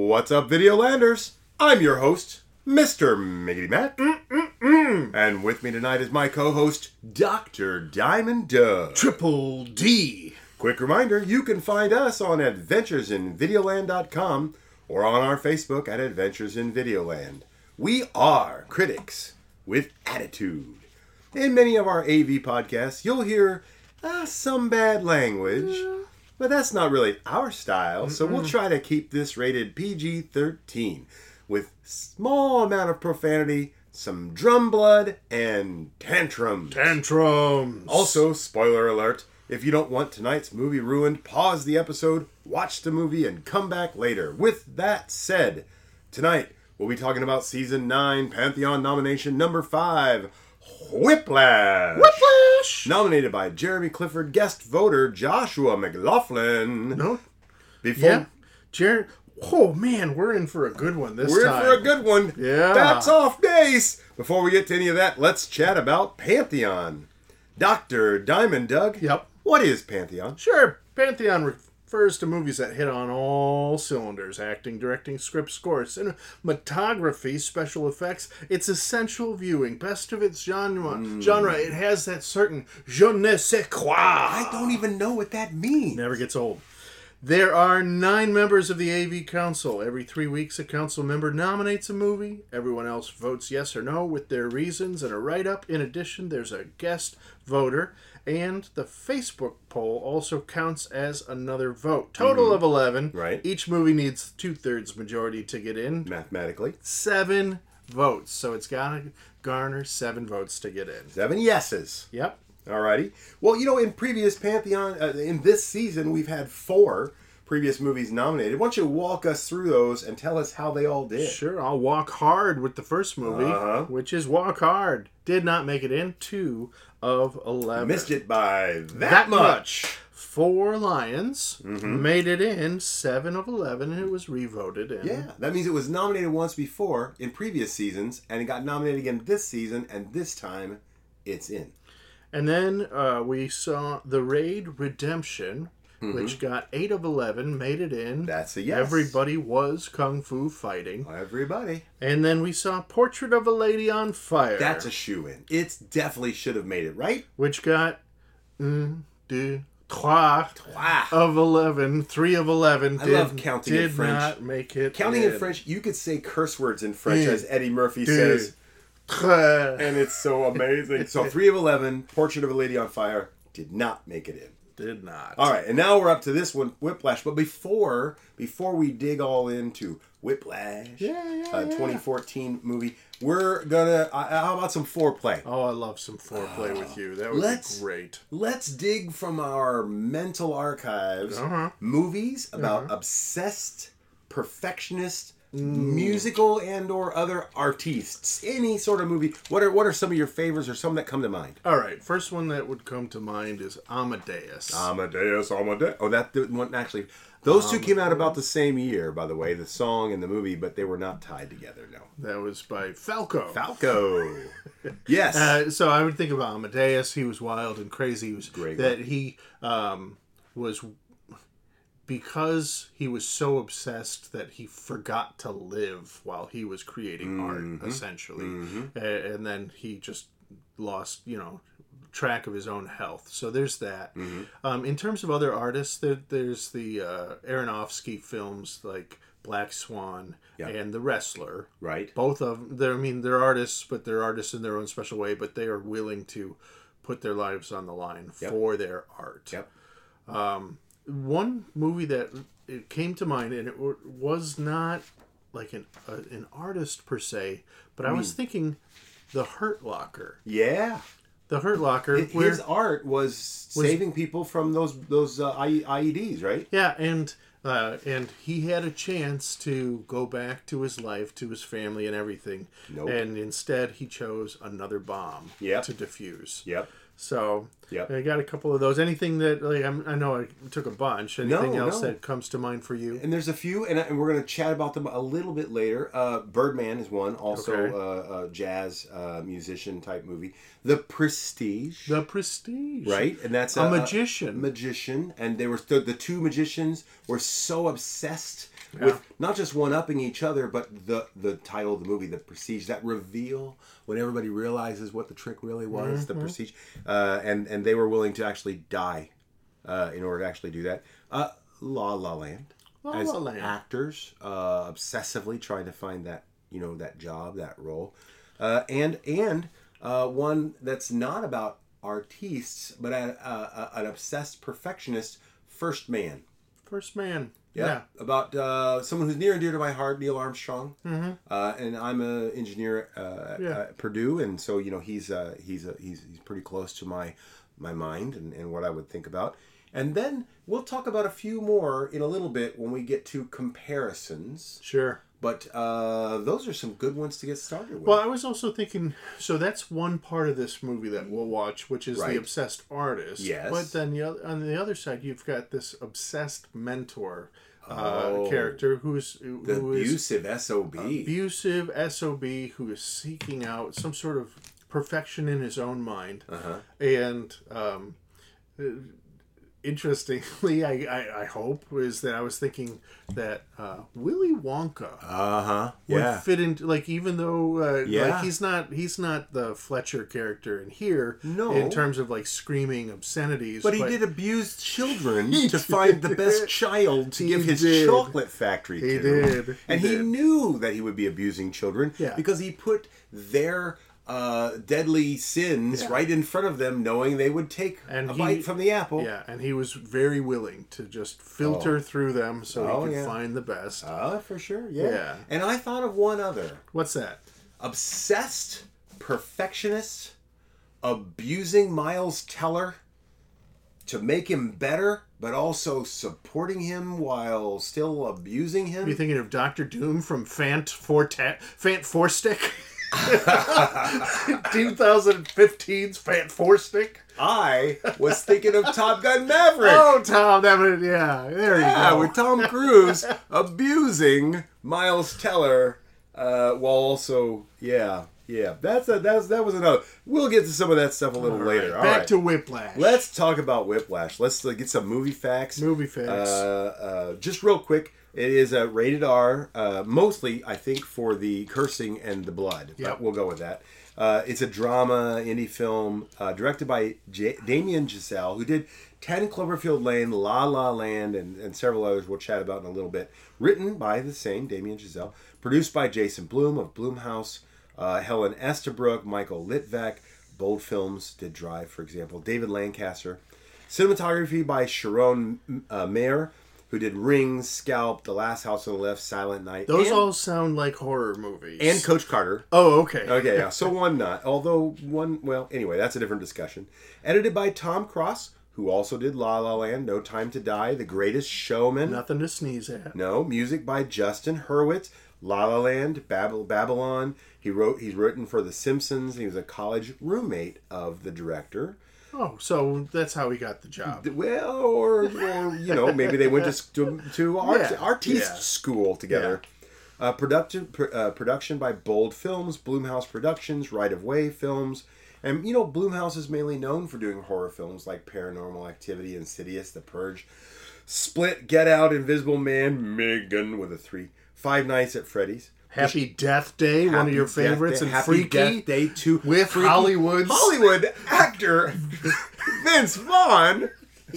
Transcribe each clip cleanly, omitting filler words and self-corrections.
What's up, Videolanders? I'm your host, Mr. Miggity Matt. And with me tonight is my co-host, Dr. Diamond Doug. Triple D. Quick reminder, you can find us on adventuresinvideoland.com or on our Facebook at Adventures in Videoland. We are critics with attitude. In many of our AV podcasts, you'll hear some bad language, but that's not really our style, so we'll try to keep this rated PG-13 with small amount of profanity, some drum blood, and tantrums. Also, spoiler alert, if you don't want tonight's movie ruined, pause the episode, watch the movie, and come back later. With that said, tonight we'll be talking about Season 9 Pantheon nomination number 5, Whiplash. Nominated by Jeremy Clifford, guest voter Joshua McLaughlin. No? Before... Yeah. Oh, man, we're in for a good one this time. We're in for a good one. Yeah. That's off base. Before we get to any of that, let's chat about Pantheon. Dr. Diamond Doug. Yep. What is Pantheon? Sure. Pantheon refers to movies that hit on all cylinders. Acting, directing, script, score, cinematography, special effects. It's essential viewing. Best of its genre. It has that certain je ne sais quoi. I don't even know what that means. Never gets old. There are 9 members of the AV Council. Every 3 weeks, a council member nominates a movie. Everyone else votes yes or no with their reasons and a write-up. In addition, there's a guest voter, and the Facebook poll also counts as another vote. Total of 11. Right. Each movie needs 2/3 majority to get in. Mathematically. 7 votes. So it's got to garner 7 votes to get in. 7 yeses. Yep. Alrighty. Well, in previous Pantheon, in this season, we've had 4 previous movies nominated. Why don't you walk us through those and tell us how they all did? Sure, I'll walk hard with the first movie, which is Walk Hard. Did not make it in. 2 of 11. Missed it by that much. 4 Lions made it in. 7 of 11, and it was re-voted in. Yeah, that means it was nominated once before in previous seasons, and it got nominated again this season, and this time it's in. And then we saw The Raid Redemption, which got 8 of 11, made it in. That's a yes. Everybody was kung fu fighting. Everybody. And then we saw Portrait of a Lady on Fire. That's a shoo-in. It definitely should have made it, right? Which got 3 of 11. 3 of 11. I love counting in French. Did not make it Counting in French, you could say curse words in French, as Eddie Murphy says. And it's so amazing. So 3 of 11, Portrait of a Lady on Fire, did not make it in. Did not. All right, and now we're up to this one, Whiplash. But before we dig all into Whiplash, 2014 movie, we're gonna. How about some foreplay? Oh, I love some foreplay with you. That would be great. Let's dig from our mental archives movies about obsessed, perfectionist, musical and or other artists. Any sort of movie. What are some of your favorites or some that come to mind? All right, first one that would come to mind is Amadeus. Amadeus. Oh, that one actually. Those two came out about the same year, by the way, the song and the movie, but they were not tied together. No, that was by Falco. Yes. So I would think about Amadeus. He was wild and crazy. He was great. That he was. Because he was so obsessed that he forgot to live while he was creating art, essentially. And then he just lost, track of his own health. So there's that. In terms of other artists, there's the Aronofsky films like Black Swan and The Wrestler. Right. Both of them, they're artists, but they're artists in their own special way, but they are willing to put their lives on the line for their art. Yep. One movie that it came to mind, and it was not like an artist per se, but I was thinking The Hurt Locker. Yeah. The Hurt Locker. His art was saving people from those IEDs, right? Yeah, and he had a chance to go back to his life, to his family and everything. Nope. And instead he chose another bomb to defuse. Yep. So I got a couple of those. Anything that I know I took a bunch. Anything else that comes to mind for you? And there's a few, and we're going to chat about them a little bit later. Birdman is one, also a jazz musician type movie. The Prestige. Right, and that's a magician. And they were the two magicians were so obsessed with not just one-upping each other, but the title of the movie, The Prestige, that reveal when everybody realizes what the trick really was, the Prestige, and they were willing to actually die in order to actually do that. La La Land. As actors, obsessively trying to find that, that job, that role, and one that's not about artistes, but an obsessed perfectionist, First Man. First Man. Yeah. About someone who's near and dear to my heart, Neil Armstrong. And I'm an engineer at Purdue, and so he's pretty close to my mind and what I would think about. And then we'll talk about a few more in a little bit when we get to comparisons. Sure. But those are some good ones to get started with. Well, I was also thinking, so that's one part of this movie that we'll watch, which is the obsessed artist. Yes. But then on the other side, you've got this obsessed mentor character who is abusive SOB. Abusive SOB who is seeking out some sort of perfection in his own mind. And interestingly, I hope, is that I was thinking that Willy Wonka would fit into, even though he's not the Fletcher character in here, in terms of screaming obscenities, but he did abuse children to find the best child to give his chocolate factory to. He did. He knew that he would be abusing children because he put their deadly sins right in front of them, knowing they would take a bite from the apple. Yeah, and he was very willing to just filter through them so he could find the best. Oh, for sure, yeah. And I thought of one other. What's that? Obsessed perfectionist abusing Miles Teller to make him better, but also supporting him while still abusing him. Are you thinking of Dr. Doom from Fant Four Stick? 2015's Fant Four Stick. I was thinking of Top Gun Maverick. Oh, Tom, there you go. With Tom Cruise abusing Miles Teller, while also, that was another. We'll get to some of that stuff a little later. Back to Whiplash. Let's talk about Whiplash. Let's get some movie facts. Just real quick. It is a rated R, mostly, I think, for the cursing and the blood. But we'll go with that. It's a drama, indie film, directed by Damien Chazelle, who did 10 Cloverfield Lane, La La Land, and several others we'll chat about in a little bit. Written by the same Damien Chazelle. Produced by Jason Blum of Blumhouse, Helen Estabrook, Michael Litvak. Bold Films did Drive, for example. David Lancaster. Cinematography by Sharon Mayer, who did Rings, Scalp, The Last House on the Left, Silent Night. Those all sound like horror movies. And Coach Carter. Oh, okay. Okay, yeah. So one not. Although one, well, anyway, that's a different discussion. Edited by Tom Cross, who also did La La Land, No Time to Die, The Greatest Showman. Nothing to sneeze at. No. Music by Justin Hurwitz, La La Land, Babylon. He's written for The Simpsons. He was a college roommate of the director. Oh, so that's how he got the job. Well, or maybe they went to artiste school together. Yeah. Production by Bold Films, Blumhouse Productions, Right of Way Films. And, Blumhouse is mainly known for doing horror films like Paranormal Activity, Insidious, The Purge, Split, Get Out, Invisible Man, Megan with a 3, Five Nights at Freddy's. Happy Death Day, one of your favorites, and Happy Freaky Death Day 2 with Hollywood actor Vince Vaughn.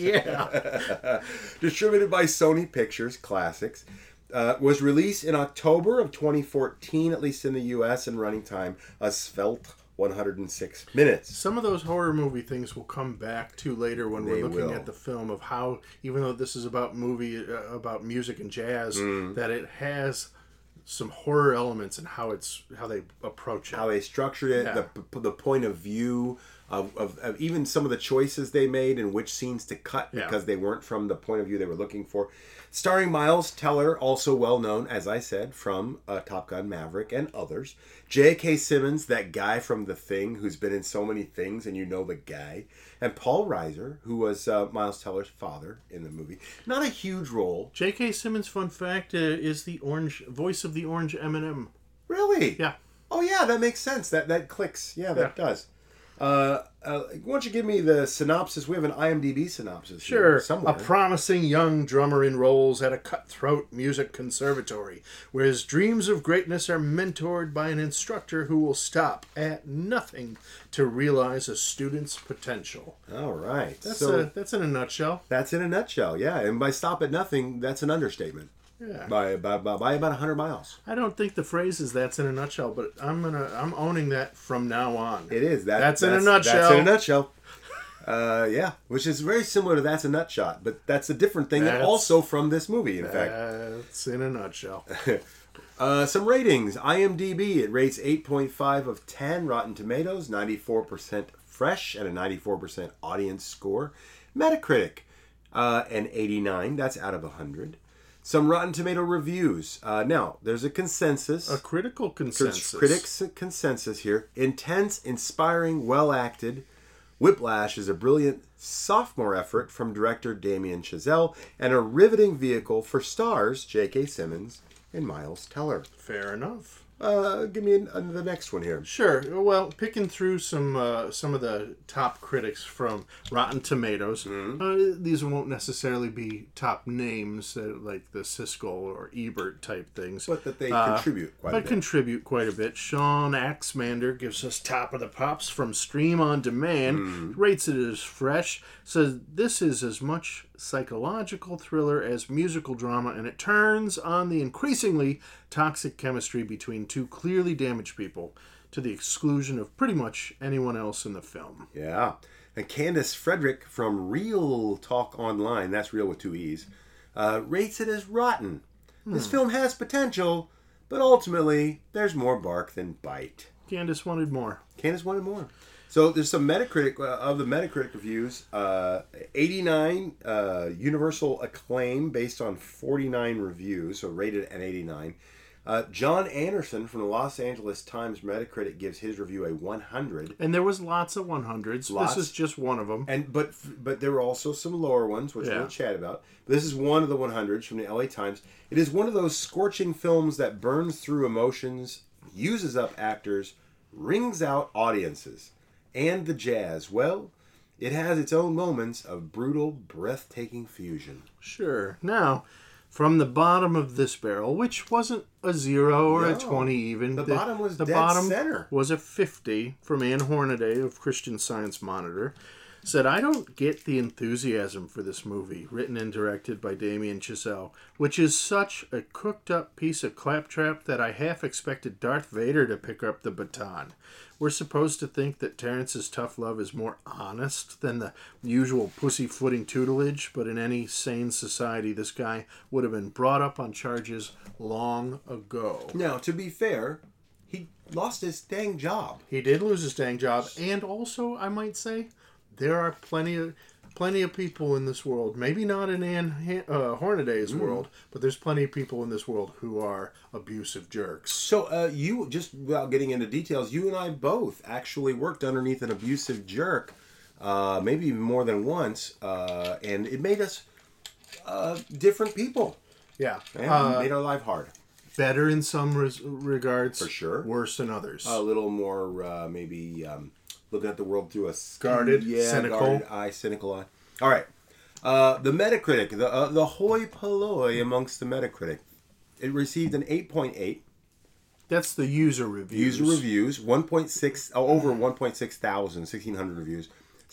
Yeah. Distributed by Sony Pictures Classics. Was released in October of 2014, at least in the U.S., and running time a svelte 106 minutes. Some of those horror movie things we'll come back to later when we're looking at the film of how, even though this is about music and jazz, that it has some horror elements and how they approach it, how they structured it, the point of view of even some of the choices they made and which scenes to cut because they weren't from the point of view they were looking for. Starring Miles Teller, also well known, as I said, from Top Gun Maverick and others. J.K. Simmons, that guy from The Thing who's been in so many things and the guy. And Paul Reiser, who was Miles Teller's father in the movie. Not a huge role. J.K. Simmons, fun fact, is the voice of the orange M&M. Really? Yeah. Oh yeah, that makes sense. That clicks. Yeah, that does. Why don't you give me the synopsis? We have an IMDb synopsis. Sure. Here somewhere. A promising young drummer enrolls at a cutthroat music conservatory, where his dreams of greatness are mentored by an instructor who will stop at nothing to realize a student's potential. All right. That's in a nutshell. That's in a nutshell, yeah. And by stop at nothing, that's an understatement. Yeah. By about 100 miles. I don't think the phrase is "that's in a nutshell," but I'm owning that from now on. It is. That's in a nutshell. That's in a nutshell. Yeah, which is very similar to That's a Nutshot, but that's a different thing, and also from this movie, in fact. That's in a nutshell. Some ratings. IMDb, it rates 8.5 of 10. Rotten Tomatoes, 94% fresh and a 94% audience score. Metacritic, an 89. That's out of 100. Some Rotten Tomato reviews. Now, there's a consensus. A critical consensus. Critics' consensus here. Intense, inspiring, well-acted. Whiplash is a brilliant sophomore effort from director Damien Chazelle and a riveting vehicle for stars J.K. Simmons and Miles Teller. Fair enough. Give me the next one here. Sure. Well, picking through some of the top critics from Rotten Tomatoes. These won't necessarily be top names like the Siskel or Ebert type things, But that they contribute quite a bit. Contribute quite a bit. Sean Axmander gives us Top of the Pops from Stream on Demand. Rates it as fresh. Says this is as much psychological thriller as musical drama, and it turns on the increasingly toxic chemistry between two clearly damaged people to the exclusion of pretty much anyone else in the film. Yeah. And Candace Frederick from Real Talk Online, that's real with two E's, rates it as rotten. This film has potential, but ultimately there's more bark than bite. Candace wanted more. Candace wanted more. So there's some Metacritic, of the Metacritic reviews, 89 universal acclaim based on 49 reviews, so rated at 89. John Anderson from the Los Angeles Times Metacritic gives his review a 100. And there was lots of 100s. Lots. This is just one of them. But there were also some lower ones, which we'll chat about. This is one of the 100s from the LA Times. It is one of those scorching films that burns through emotions, uses up actors, wrings out audiences. And the jazz, well, it has its own moments of brutal, breathtaking fusion. Sure. Now, from the bottom of this barrel, which wasn't a 0 or a 20 even. The bottom was the dead bottom center. Was a 50 from Ann Hornaday of Christian Science Monitor. Said, I don't get the enthusiasm for this movie, written and directed by Damien Chazelle, which is such a cooked-up piece of claptrap that I half expected Darth Vader to pick up the baton. We're supposed to think that Terrence's tough love is more honest than the usual pussyfooting tutelage, but in any sane society, this guy would have been brought up on charges long ago. Now, to be fair, he lost his dang job. He did lose his dang job, and also, I might say, there are plenty of people in this world, maybe not in Ann Hornaday's world, but there's plenty of people in this world who are abusive jerks. So you, just without getting into details, you and I both actually worked underneath an abusive jerk, maybe even more than once, and it made us different people. Yeah. And made our life hard. Better in some regards. For sure. Worse in others. A little more, maybe... looking at the world through a guarded cynical eye. All right. The Metacritic, the hoi polloi amongst the Metacritic. It received an 8.8. That's the user reviews. User reviews, 1.6, over 1,600 reviews.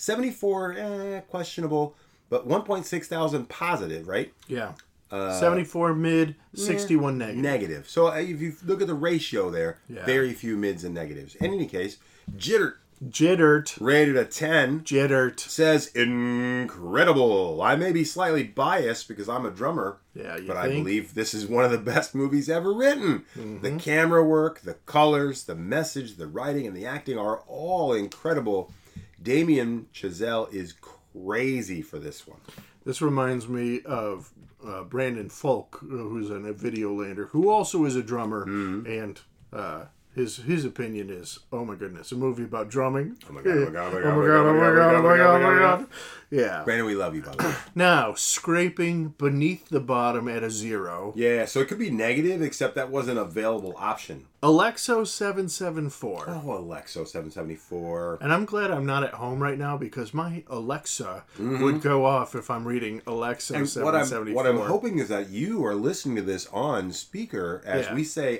74 questionable, but 1,600 positive, right? Yeah. 74 mid, 61 negative. Negative. So if you look at the ratio there, very few mids and negatives. In any case, Jittert. Rated a 10. Jittert. Says, incredible. I may be slightly biased because I'm a drummer. Yeah, but I believe this is one of the best movies ever written. Mm-hmm. The camera work, the colors, the message, the writing, and the acting are all incredible. Damien Chazelle is crazy for this one. This reminds me of Brandon Folk, who's a Videolander, who also is a drummer and his opinion is, oh my goodness, a movie about drumming. Oh my god, oh my god, oh my god, Oh my god, oh my god, oh my god, oh my god. Yeah. Brandon, we love you, by the way. Now, scraping beneath the bottom at a 0. Yeah, so it could be negative, except that wasn't an available option. Alexo774. Oh, Alexo774. And I'm glad I'm not at home right now because my Alexa would go off if I'm reading Alexo774. What I'm hoping is that you are listening to this on speaker as we say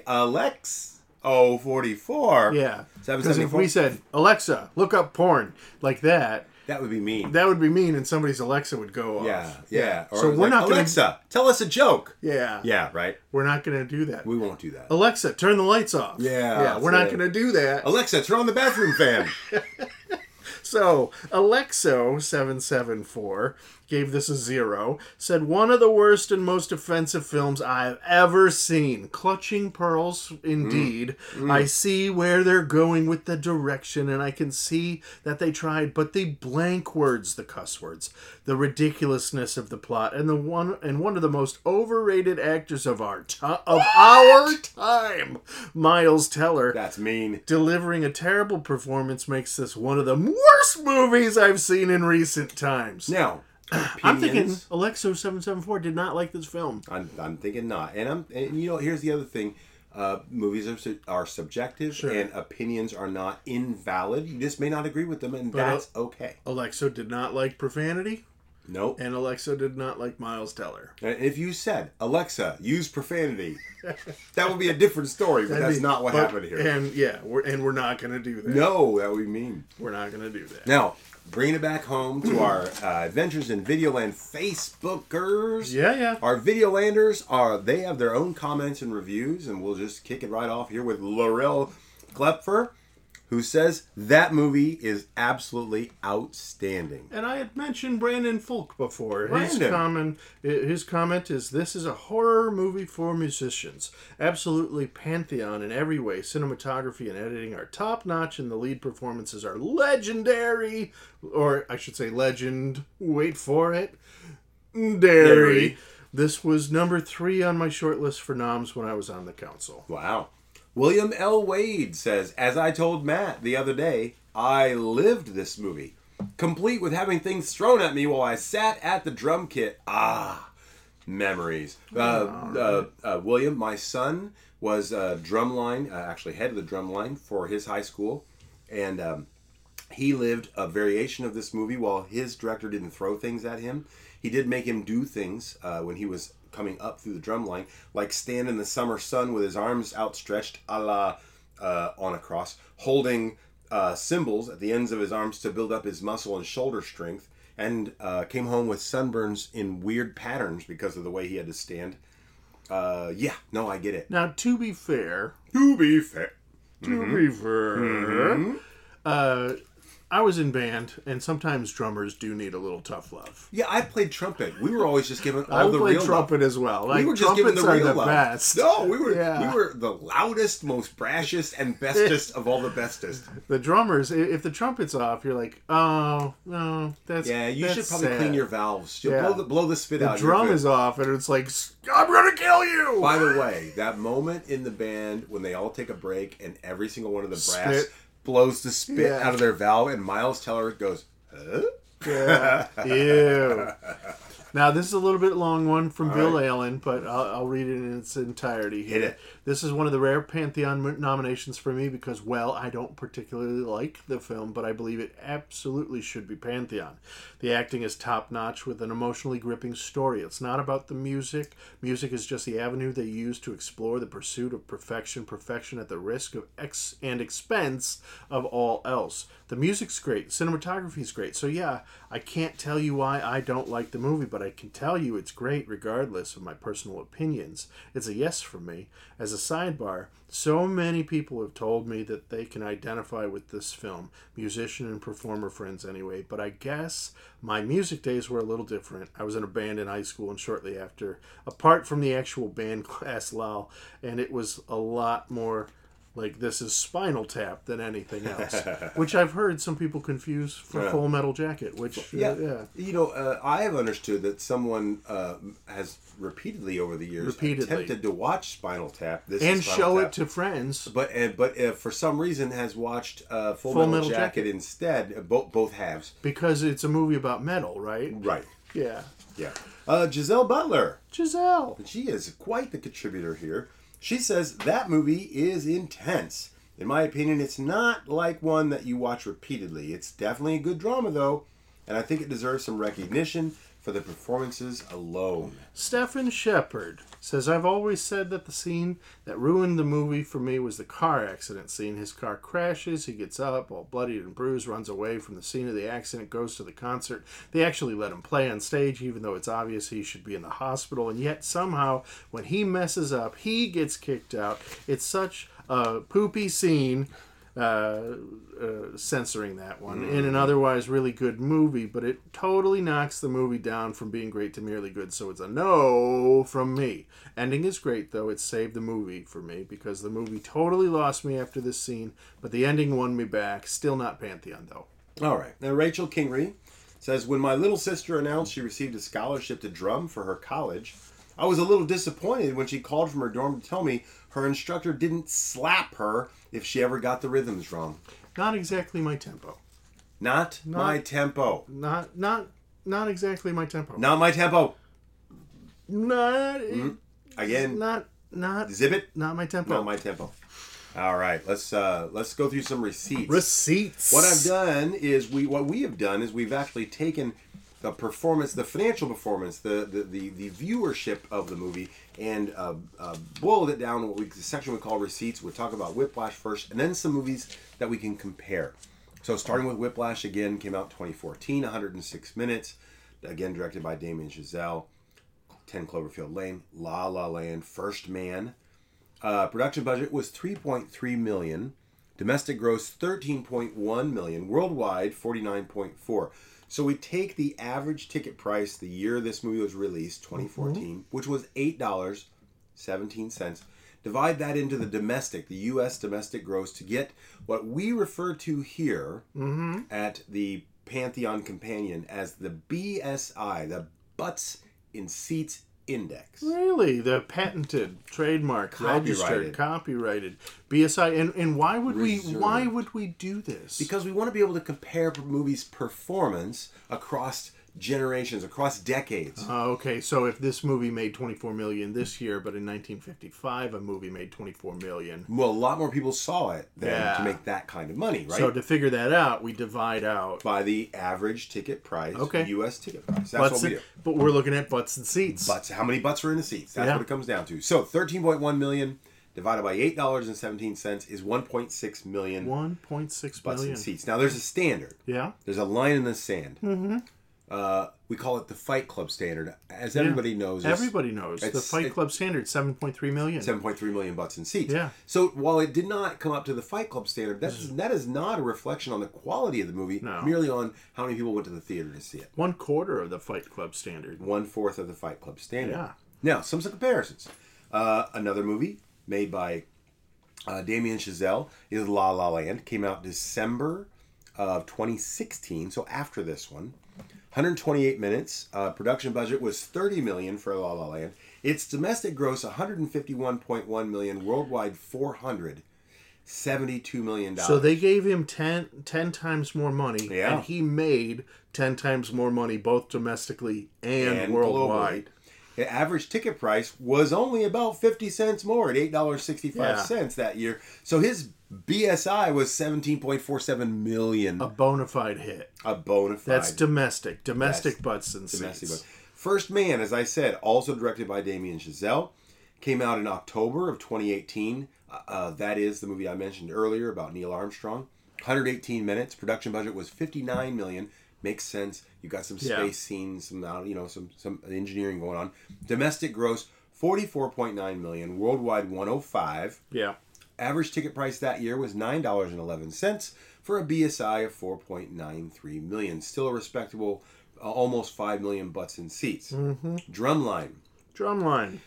Alex044. Yeah. Because if we said, Alexa, look up porn, like that, that would be mean. That would be mean, and somebody's Alexa would go off. Yeah. Or so we're not Alexa, tell us a joke. Yeah. Yeah, right? We're not going to do that. We won't do that. Alexa, turn the lights off. Yeah. We're not going to do that. Alexa, turn on the bathroom fan. So, Alexo774 gave this a 0, said one of the worst and most offensive films I've ever seen. Clutching Pearls, indeed. I see where they're going with the direction, and I can see that they tried, but the blank words, the cuss words, the ridiculousness of the plot, and one of the most overrated actors of our time, Miles Teller. That's mean. Delivering a terrible performance makes this one of the worst movies I've seen in recent times. Now, I'm thinking Alexo774 did not like this film. I'm thinking not. And here's the other thing. Movies are subjective, and opinions are not invalid. You just may not agree with them, and that's okay. Alexo did not like profanity. Nope. And Alexo did not like Miles Teller. And if you said, Alexa, use profanity, that would be a different story, but that's not what happened here. And we're not going to do that. No, that would be mean. We're not going to do that. Now, bringing it back home to our Adventures in Videoland Facebookers. Yeah. Our Videolanders, they have their own comments and reviews, and we'll just kick it right off here with Laurel Klepfer, who says that movie is absolutely outstanding. And I had mentioned Brandon Folk before. Brandon. His comment is, this is a horror movie for musicians. Absolutely pantheon in every way. Cinematography and editing are top-notch, and the lead performances are legendary. Or, I should say legend. Wait for it. Dairy. This was number 3 on my short list for noms when I was on the council. Wow. William L. Wade says, as I told Matt the other day, I lived this movie, complete with having things thrown at me while I sat at the drum kit. Memories. William, my son, was drumline, actually head of the drumline for his high school, and he lived a variation of this movie while his director didn't throw things at him. He did make him do things when he was coming up through the drum line, like stand in the summer sun with his arms outstretched a la on a cross, holding cymbals at the ends of his arms to build up his muscle and shoulder strength, and came home with sunburns in weird patterns because of the way he had to stand. I get it. Now, to be fair, I was in band, and sometimes drummers do need a little tough love. Yeah, I played trumpet. We were always just given all the real I played trumpet as well. We were just given the real love. Best. No, we were the loudest, most brashest, and bestest of all the bestest. The drummers, if the trumpet's off, you're like, oh, no, that's you should probably sad. clean your valves. Blow the spit out. The drum is off, and it's like, I'm going to kill you! By the way, that moment in the band when they all take a break and every single one of the brass blows the spit out of their valve, and Miles Teller goes, huh? Yeah. Ew. Now, this is a little bit long one from Bill Allen, but I'll read it in its entirety here. Hit it. This is one of the rare Pantheon nominations for me because, well, I don't particularly like the film, but I believe it absolutely should be Pantheon. The acting is top-notch with an emotionally gripping story. It's not about the music. Music is just the avenue they use to explore the pursuit of perfection at the risk of expense of all else. The music's great. Cinematography's great. So, yeah, I can't tell you why I don't like the movie, but I can tell you it's great regardless of my personal opinions. It's a yes from me. As a sidebar, so many people have told me that they can identify with this film, musician and performer friends anyway, but I guess my music days were a little different. I was in a band in high school and shortly after, apart from the actual band class, lol, and it was a lot more like this is Spinal Tap than anything else, which I've heard some people confuse for Full Metal Jacket. Which You know, I have understood that someone has repeatedly over the years attempted to watch Spinal Tap and show it to friends, but for some reason has watched Full Metal Jacket instead. Both halves, because it's a movie about metal, right? Right. Yeah. Yeah. Giselle Butler. Giselle. She is quite the contributor here. She says that movie is intense. In my opinion, it's not like one that you watch repeatedly. It's definitely a good drama, though, and I think it deserves some recognition for the performances alone. Stephen Shepard says, I've always said that the scene that ruined the movie for me was the car accident scene. His car crashes, he gets up, all bloodied and bruised, runs away from the scene of the accident, goes to the concert. They actually let him play on stage, even though it's obvious he should be in the hospital, and yet somehow, when he messes up, he gets kicked out. It's such a poopy scene. Censoring that one in an otherwise really good movie, but it totally knocks the movie down from being great to merely good, so it's a no from me. Ending is great, though. It saved the movie for me because the movie totally lost me after this scene, but the ending won me back. Still not Pantheon, though. All right. Now, Rachel Kingery says, when my little sister announced she received a scholarship to drum for her college, I was a little disappointed when she called from her dorm to tell me her instructor didn't slap her if she ever got the rhythms wrong. Not exactly my tempo. Not my tempo. Not exactly my tempo. Not my tempo. Not again. Not Zibbit. Not my tempo. Not my tempo. All right, let's go through some receipts. Receipts. What I've done is we've actually taken the performance, the financial performance, the viewership of the movie, and boiled it down to the section we call receipts. We'll talk about Whiplash first, and then some movies that we can compare. So starting with Whiplash, again, came out 2014, 106 minutes. Again, directed by Damien Chazelle. 10 Cloverfield Lane, La La Land, First Man. Production budget was $3.3 million. Domestic gross $13.1 million. Worldwide, $49.4. So we take the average ticket price the year this movie was released, 2014, which was $8.17. Divide that into the U.S. domestic gross to get what we refer to here at the Pantheon Companion as the BSI, the Butts in Seats Index. Really? The patented, trademark, registered, copyrighted BSI. And why would we do this? Because we want to be able to compare movies' performance across generations, across decades. Okay, so if this movie made $24 million this year, but in 1955 a movie made $24 million. Well, a lot more people saw it than to make that kind of money, right? So to figure that out, we divide out by the average ticket price, U.S. ticket price. That's what we do. But we're looking at butts and seats. Butts. How many butts are in the seats? That's what it comes down to. So $13.1 million divided by $8.17 is $1.6 million. 1.6 butts million and seats. Now there's a standard. Yeah. There's a line in the sand. Mm-hmm. We call it the Fight Club standard. As everybody knows. Everybody knows. The Fight Club standard, 7.3 million. 7.3 million butts and seats. Yeah. So while it did not come up to the Fight Club standard, that is not a reflection on the quality of the movie, merely on how many people went to the theater to see it. 1/4 of the Fight Club standard. 1/4 of the Fight Club standard. Yeah. Now, some comparisons. Another movie made by Damien Chazelle is La La Land. Came out December of 2016, so after this one. 128 minutes. Production budget was $30 million for La La Land. Its domestic gross $151.1 million. Worldwide $472 million. So they gave him 10 times more money, and he made 10 times more money both domestically and worldwide. Globally. The average ticket price was only about 50 cents more at $8.65 that year. So his BSI was $17.47 million. A bona fide hit. A bona fide. That's domestic. Domestic butts and seats. First Man, as I said, also directed by Damien Chazelle. Came out in October of 2018. That is the movie I mentioned earlier about Neil Armstrong. 118 minutes. Production budget was $59 million. Makes sense. You got some space scenes, some engineering going on. Domestic gross $44.9 million. Worldwide $105. Yeah. Average ticket price that year was $9.11 for a BSI of 4.93 million. Still a respectable almost 5 million butts and seats. Mm-hmm. Drumline.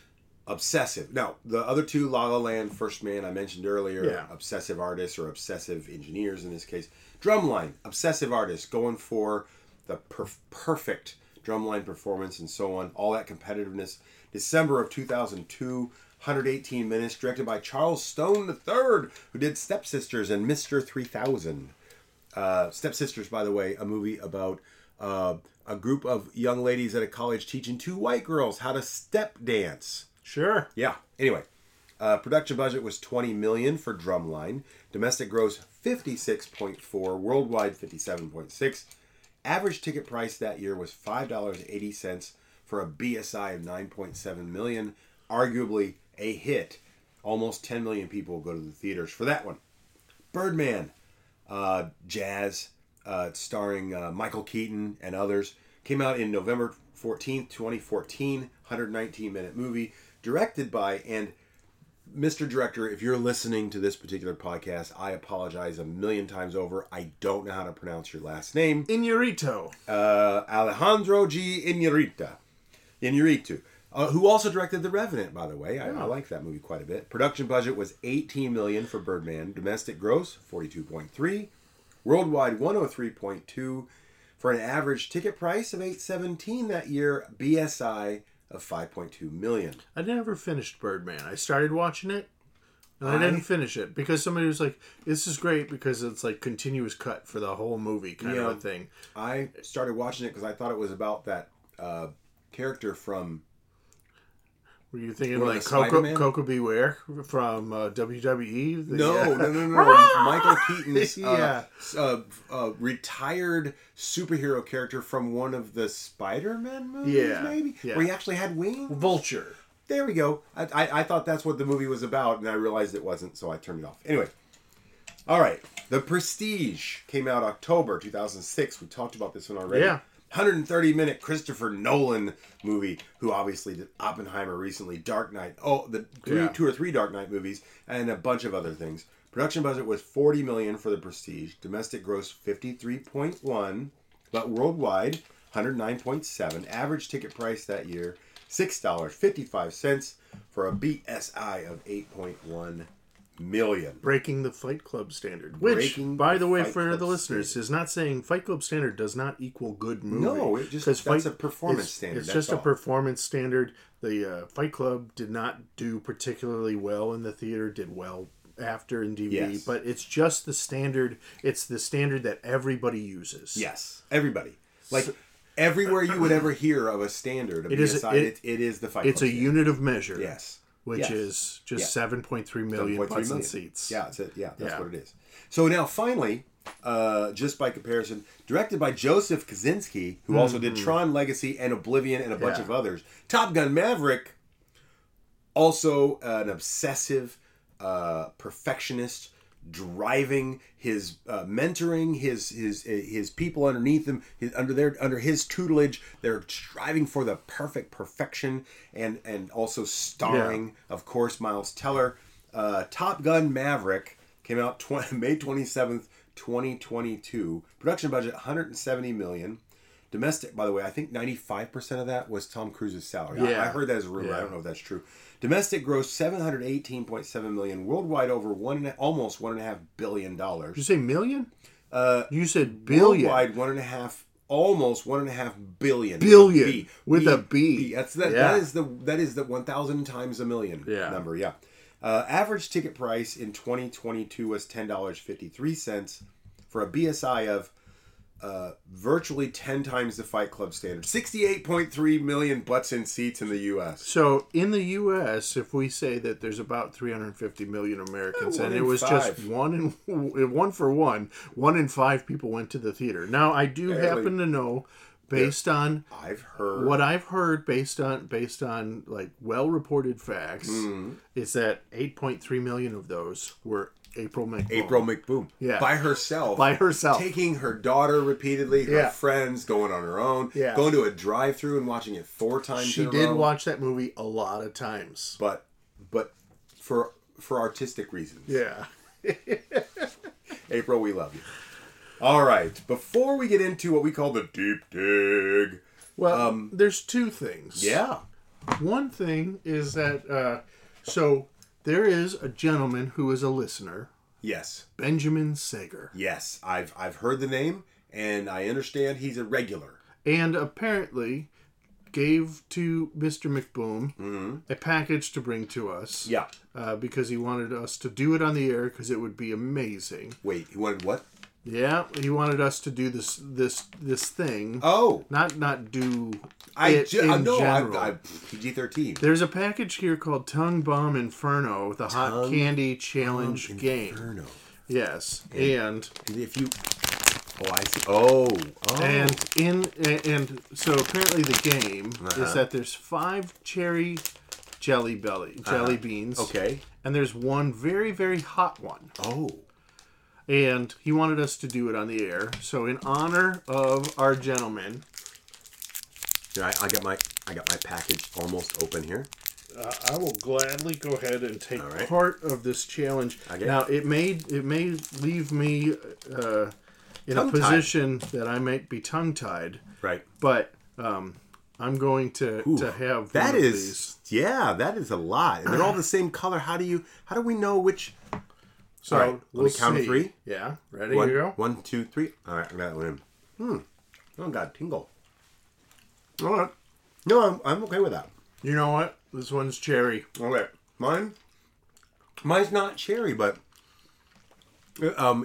Obsessive. Now, the other two, La La Land, First Man, I mentioned earlier, Yeah. obsessive artists or obsessive engineers in this case. Drumline, obsessive artists, going for the perfect drumline performance and so on. All that competitiveness. December of 2002, 118 minutes, directed by Charles Stone III, who did Stepsisters and Mr. 3000. Stepsisters, by the way, a movie about a group of young ladies at a college teaching two white girls how to step dance. Sure. Yeah. Anyway, production budget was $20 million for Drumline. Domestic gross 56.4, worldwide 57.6. Average ticket price that year was $5.80 for a BSI of 9.7 million. Arguably a hit. Almost 10 million people go to the theaters for that one. Birdman, jazz, starring Michael Keaton and others, came out in November 14th, 2014. 119-minute movie. Directed by, and Mr. Director, if you're listening to this particular podcast, I apologize a million times over. I don't know how to pronounce your last name. Iñárritu. Alejandro G. Iñárritu, who also directed The Revenant, by the way. I like that movie quite a bit. Production budget was $18 million for Birdman. Domestic gross, 42.3. Worldwide, 103.2. For an average ticket price of $8.17 that year, BSI of 5.2 million. I never finished Birdman. I started watching it, and I didn't finish it because somebody was like, "This is great because it's like continuous cut for the whole movie kind of a thing." I started watching it because I thought it was about that character from. Were you thinking like Coco Beware from WWE? No. Michael Keaton's retired superhero character from one of the Spider-Man movies, maybe? Yeah. Where he actually had wings? Vulture. There we go. I thought that's what the movie was about, and I realized it wasn't, so I turned it off. Anyway. All right. The Prestige came out October 2006. We talked about this one already. Yeah. 130-minute Christopher Nolan movie, who obviously did Oppenheimer recently, Dark Knight, two or three Dark Knight movies, and a bunch of other things. Production budget was $40 million for The Prestige. Domestic gross 53.1, but worldwide 109.7. Average ticket price that year $6.55 for a BSI of 8.1 million. Breaking the Fight Club standard. Which, by the way, for the listeners, is not saying Fight Club standard does not equal good movie. No, that's a performance standard. It's just a performance standard. The Fight Club did not do particularly well in the theater, did well after in DVD, but it's just the standard. It's the standard that everybody uses. Yes, everybody. Like, everywhere you would ever hear of a standard, it is the Fight Club It's a standard. Unit of measure. Yes. Which is just 7.3 million butts and seats. Yeah, that's what it is. So now, finally, just by comparison, directed by Joseph Kosinski, who also did Tron Legacy and Oblivion and a bunch of others. Top Gun Maverick, also an obsessive perfectionist, driving his mentoring his people underneath him, under his tutelage. They're striving for the perfect perfection, and also starring, of course, Miles Teller. Top Gun Maverick came out May 27th, 2022. Production budget $170 million. Domestic, by the way, I think 95% of that was Tom Cruise's salary. I heard that as a rumor. I don't know if that's true. Domestic gross $718.7 million. Worldwide over almost $1.5 billion. Did you say million? You said billion. Worldwide almost $1.5 billion. Billion with a B. That is the 1,000 times a million number. Yeah. Average ticket price in 2022 was $10.53 for a BSI of virtually 10 times the Fight Club standard. 68.3 million butts and seats in the U.S. So in the U.S., if we say that there's about 350 million Americans, and it was just one in five people went to the theater. Now, I do happen to know, based on what I've heard, based on like well-reported facts, is that 8.3 million of those were April McBoom. Yeah. By herself. Taking her daughter repeatedly, her friends, going on her own, going to a drive-thru and watching it 4 times She did watch that movie a lot of times. But for artistic reasons. Yeah. April, we love you. All right. Before we get into what we call the deep dig. Well, there's two things. Yeah. One thing is that so there is a gentleman who is a listener, Yes. Benjamin Sager, Yes. I've heard the name, and I understand he's a regular. and apparently gave to Mr. McBoom a package to bring to us. Yeah. Because he wanted us to do it on the air because it would be amazing. Wait, he wanted what? Yeah, he wanted us to do this thing. Oh. Not do I general. PG-13. There's a package here called Tongue Bomb Inferno, the Hot Candy Challenge game. Inferno. Yes, and If you... Oh, I see. Oh. and so apparently the game Uh-huh. is that there's 5 cherry jelly beans. Okay. And there's one very, very hot one. Oh. And he wanted us to do it on the air. So in honor of our gentleman, Yeah, I got my package almost open here. I will gladly go ahead and take All right. part of this challenge. Okay. Now it may leave me in a Tongue-tied. position that I might be tongue tied, Right. but I'm going to have That one of is, these. yeah, that is a lot. And they're all the same color. How do we know which? So all right, we'll let me count see. 3. Yeah, ready? One, Here you go. 1, 2, 3. All right, I got one in. Oh, got a tingle. All right. No, I'm okay with that. You know what? This one's cherry. Okay, mine's not cherry, but no,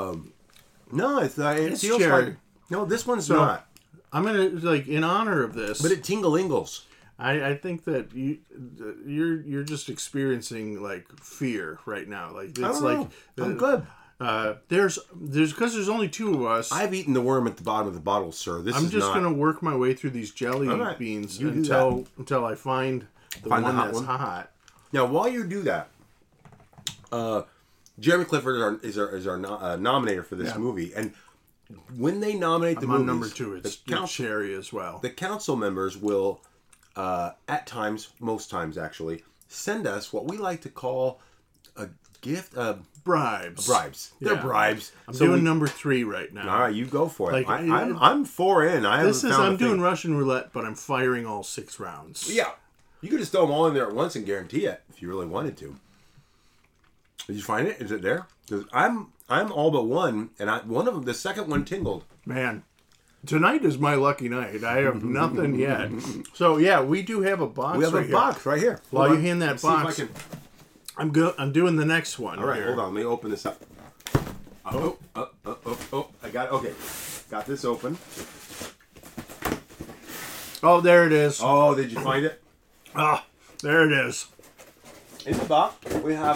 it feels cherry. like no. This one's So- not, I'm gonna in honor of this. but it tingle-ingles. I think that you're just experiencing like fear right now. Like it's I don't like know. I'm good. there's because there's only 2 of us. I've eaten the worm at the bottom of the bottle, sir. This I'm is just not. gonna work my way through these jelly All right. beans You do until I find the Find the one hot that's one? hot. Now, while you do that, Jeremy Clifford is our nominator for this movie, and when they nominate the I'm on movies, number 2. It's the cherry as well. the council members will, at times, most times actually, send us what we like to call a gift, Bribes. bribes. They're Yeah. bribes. I'm So doing we- number 3 right now. All right, you go for it. Like, I'm 4 in. I This haven't is found I'm a thing. doing Russian roulette, but I'm firing all 6 rounds. Yeah, you could just throw them all in there at once and guarantee it if you really wanted to. Did you find it? Is it there? Because I'm all but one, and one of them, the second one tingled. Man, tonight is my lucky night. I have nothing yet. So yeah, we do have a box. We have right a box right here. While Hold you on. hand that Let's see if I box, can- I'm doing the next one. All right, here. hold on. Let me open this up. Oh, I got it. Okay, got this open. Oh, there it is. Oh, did you find it? Ah, there it is. In the box, we have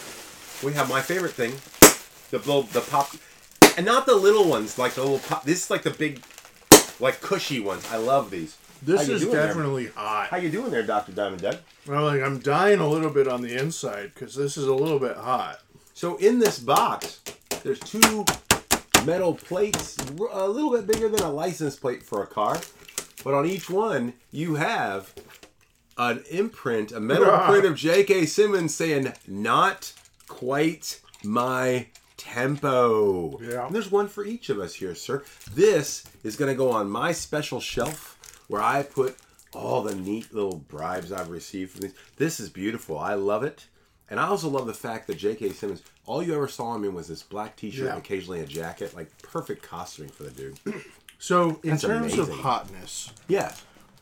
my favorite thing, the pop, and not the little ones, like the little pop. This is like the big, like cushy ones. I love these. This How you is doing there? definitely hot. How you doing there, Dr. Diamond Dead? Well, like I'm dying a little bit on the inside because this is a little bit hot. So in this box, there's 2 metal plates, a little bit bigger than a license plate for a car, but on each one you have an imprint, a metal print of J.K. Simmons saying, "Not quite my tempo." Yeah. And there's one for each of us here, sir. This is going to go on my special shelf where I put all the neat little bribes I've received from these. This is beautiful. I love it. And I also love the fact that J.K. Simmons, all you ever saw him in was this black t-shirt Yeah. and occasionally a jacket. Like, perfect costuming for the dude. So in That's terms of amazing. hotness, Yeah.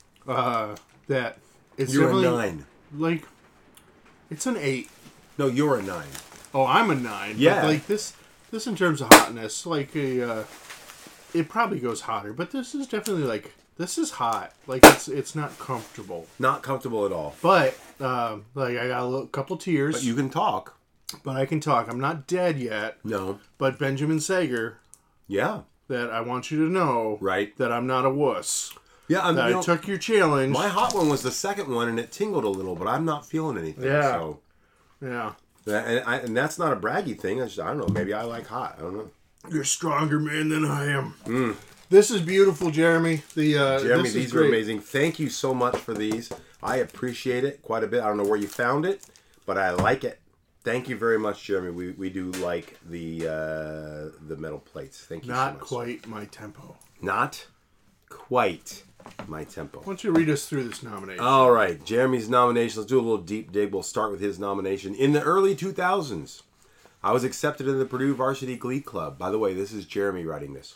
that it's You're a definitely 9. like it's an 8. No, you're a 9. Oh, I'm a 9. Yeah. But like this in terms of hotness, like it probably goes hotter, but this is definitely like this is hot. Like it's not comfortable. Not comfortable at all. But like I got a couple tears, But you can talk. but I can talk. I'm not dead yet. No. But Benjamin Sager, Yeah. that I want you to know Right. that I'm not a wuss. Yeah, That I took your challenge. my hot one was the second one, and it tingled a little, but I'm not feeling anything. Yeah. So, Yeah. and that's not a braggy thing. I don't know. Maybe I like hot. I don't know. You're a stronger man than I am. This is beautiful, Jeremy. Jeremy, this is these are great. amazing. Thank you so much for these. I appreciate it quite a bit. I don't know where you found it, but I like it. Thank you very much, Jeremy. We do like the metal plates. Thank you so Not much. quite my tempo. Not quite my tempo. Why don't you read us through this nomination? All right, Jeremy's nomination. Let's do a little deep dig. We'll start with his nomination. In the early 2000s, I was accepted in the Purdue Varsity Glee Club. By the way, this is Jeremy writing this.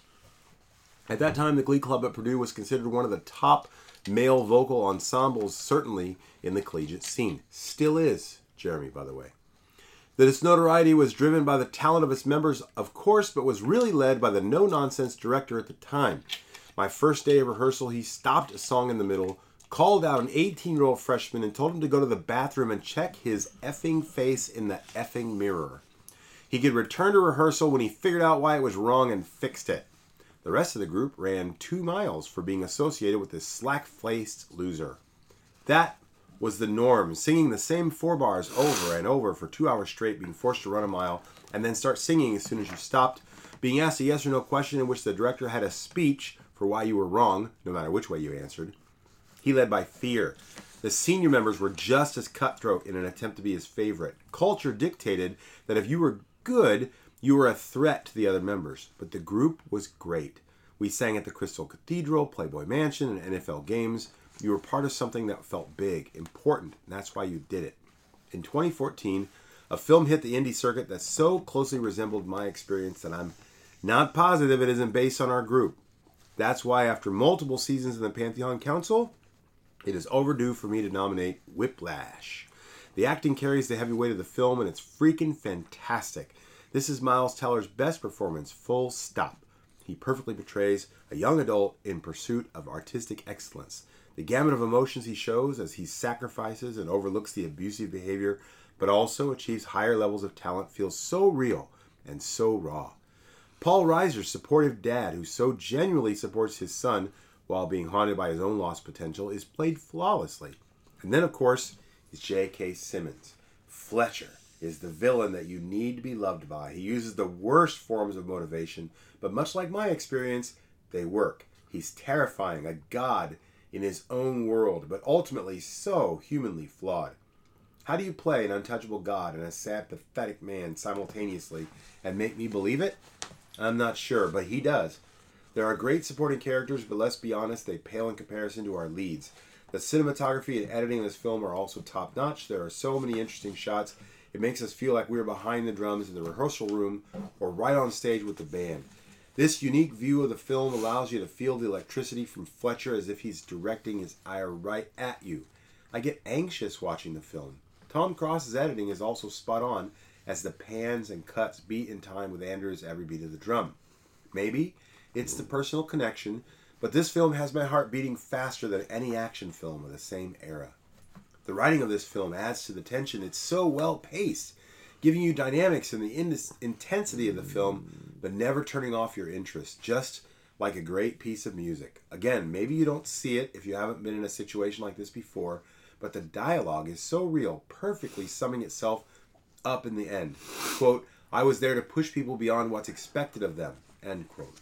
At that time, the Glee Club at Purdue was considered one of the top male vocal ensembles, certainly in the collegiate scene. Still is, Jeremy, by the way. That its notoriety was driven by the talent of its members, of course, but was really led by the no-nonsense director at the time. My first day of rehearsal, he stopped a song in the middle, called out an 18-year-old freshman, and told him to go to the bathroom and check his effing face in the effing mirror. He could return to rehearsal when he figured out why it was wrong and fixed it. The rest of the group ran 2 miles for being associated with this slack-faced loser. That was the norm, singing the same 4 bars over and over for 2 hours straight, being forced to run a mile, and then start singing as soon as you stopped, being asked a yes or no question in which the director had a speech for why you were wrong, no matter which way you answered. He led by fear. The senior members were just as cutthroat in an attempt to be his favorite. Culture dictated that if you were good, you were a threat to the other members, but the group was great. We sang at the Crystal Cathedral, Playboy Mansion, and NFL games. You were part of something that felt big, important, and that's why you did it. In 2014, a film hit the indie circuit that so closely resembled my experience that I'm not positive it isn't based on our group. That's why after multiple seasons in the Pantheon Council, it is overdue for me to nominate Whiplash. The acting carries the heavy weight of the film, and it's freaking fantastic. This is Miles Teller's best performance, full stop. He perfectly portrays a young adult in pursuit of artistic excellence. The gamut of emotions he shows as he sacrifices and overlooks the abusive behavior, but also achieves higher levels of talent, feels so real and so raw. Paul Reiser's supportive dad, who so genuinely supports his son while being haunted by his own lost potential, is played flawlessly. And then, of course, is J.K. Simmons. Fletcher is the villain that you need to be loved by. He uses the worst forms of motivation, but much like my experience, they work. He's terrifying, a god in his own world, but ultimately so humanly flawed. How do you play an untouchable god and a sad, pathetic man simultaneously and make me believe it? I'm not sure, but he does. There are great supporting characters, but let's be honest, they pale in comparison to our leads. The cinematography and editing of this film are also top-notch. There are so many interesting shots. It makes us feel like we're behind the drums in the rehearsal room or right on stage with the band. This unique view of the film allows you to feel the electricity from Fletcher as if he's directing his ire right at you. I get anxious watching the film. Tom Cross's editing is also spot on as the pans and cuts beat in time with Andrew's every beat of the drum. Maybe it's the personal connection, but this film has my heart beating faster than any action film of the same era. The writing of this film adds to the tension. It's so well paced, giving you dynamics and the intensity of the film, but never turning off your interest, just like a great piece of music. Again, maybe you don't see it if you haven't been in a situation like this before, but the dialogue is so real, perfectly summing itself up in the end. Quote, I was there to push people beyond what's expected of them. End quote.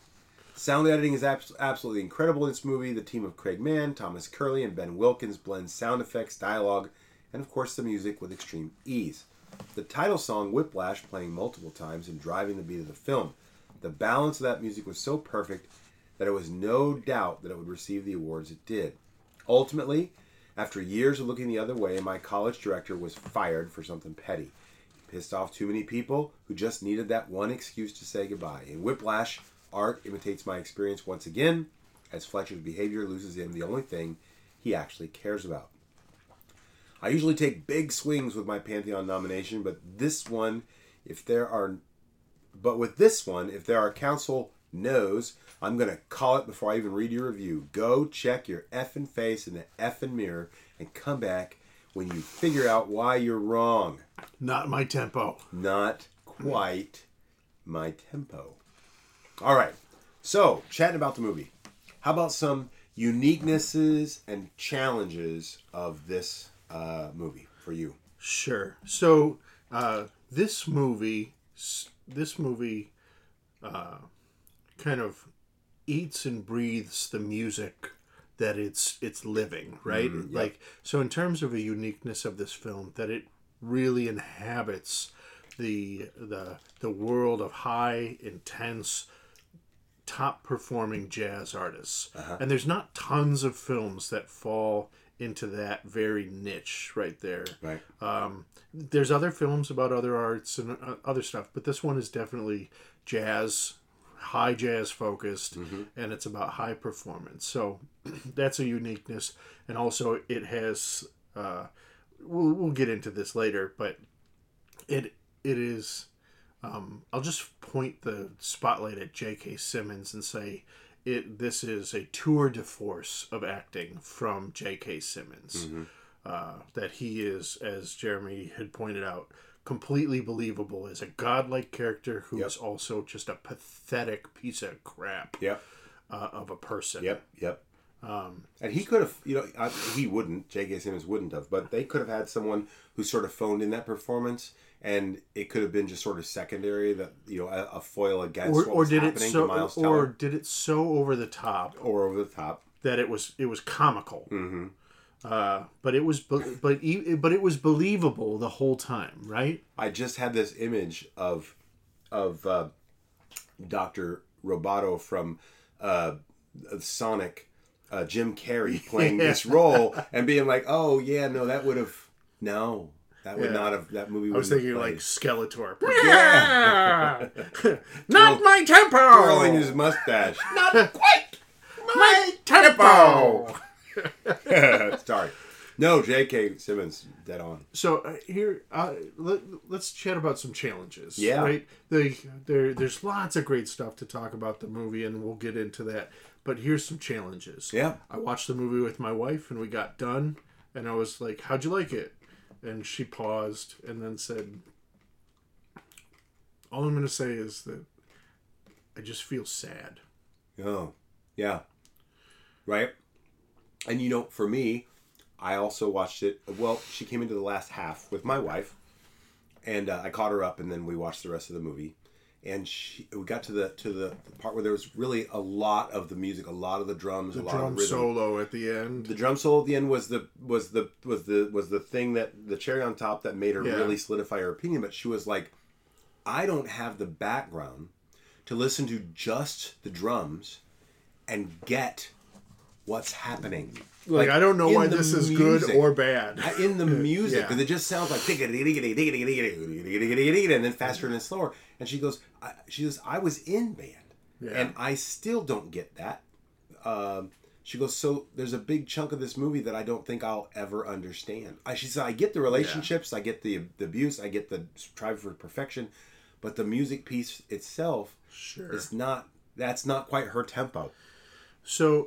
Sound editing is absolutely incredible in this movie. The team of Craig Mann, Thomas Curley, and Ben Wilkins blend sound effects, dialogue, and of course the music with extreme ease. The title song, Whiplash, playing multiple times and driving the beat of the film. The balance of that music was so perfect that it was no doubt that it would receive the awards it did. Ultimately, after years of looking the other way, my college director was fired for something petty. He pissed off too many people who just needed that one excuse to say goodbye. In Whiplash, art imitates my experience once again, as Fletcher's behavior loses him the only thing he actually cares about. I usually take big swings with my Pantheon nomination, but with this one, if there are council no's, I'm going to call it before I even read your review. Go check your effing face in the effing mirror and come back when you figure out why you're wrong. Not my tempo. Not quite my tempo. All right, so chatting about the movie. How about some uniquenesses and challenges of this movie for you? Sure. So this movie kind of eats and breathes the music that it's living, right? Yep. Like, so in terms of a uniqueness of this film, that it really inhabits the world of high, intense, top performing jazz artists. And there's not tons of films that fall into that very niche right there. Right. There's other films about other arts and other stuff, but this one is definitely jazz, high jazz focused, and it's about high performance. So that's a uniqueness. And also it has, we'll get into this later, but it is, I'll just point the spotlight at J.K. Simmons and say, this is a tour de force of acting from J.K. Simmons. That he is, as Jeremy had pointed out, completely believable as a godlike character who is also just a pathetic piece of crap of a person. And he could have, he wouldn't, J.K. Simmons wouldn't have, but they could have had someone who sort of phoned in that performance, and it could have been just sort of secondary, that a foil against what was happening to Miles Teller. Or did it so over the top, that it was comical. But it was believable the whole time, right? I just had this image of Dr. Roboto from Sonic, Jim Carrey playing this role and being like, "Oh yeah, no, that would not have, that movie." I was thinking like Skeletor. Yeah, not my tempo. Twirling his mustache. Not quite my tempo. Sorry. No, J.K. Simmons, dead on. So here, let's chat about some challenges. Yeah. Right? There's lots of great stuff to talk about the movie, and we'll get into that. But here's some challenges. Yeah. I watched the movie with my wife, and we got done, and I was like, "How'd you like it?" And she paused, and then said, "All I'm going to say is that I just feel sad." Oh, yeah. Right? And for me, I also watched it. Well, she came into the last half with my wife, and I caught her up, and then we watched the rest of the movie. And we got to the part where there was really a lot of the music, a lot of the drums, a lot of the rhythm. Solo at the end. The drum solo at the end was the thing, that the cherry on top that made her really solidify her opinion. But she was like, I don't have the background to listen to just the drums and get what's happening. Like I don't know why this is good or bad. In the music, because it just sounds like and then faster and then slower. And she goes, I was in band, and I still don't get that. She goes, so there's a big chunk of this movie that I don't think I'll ever understand. She said, I get the relationships, I get the abuse, I get the strive for perfection, but the music piece itself is not. That's not quite her tempo. So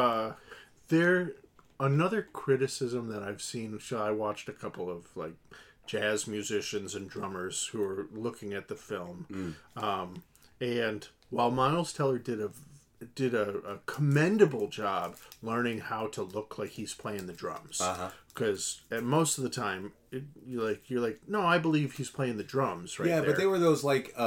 another criticism that I've seen. So I watched a couple of like jazz musicians and drummers who are looking at the film, and while Miles Teller did a commendable job learning how to look like he's playing the drums, because most of the time you're like, no, I believe he's playing the drums right there. But they were those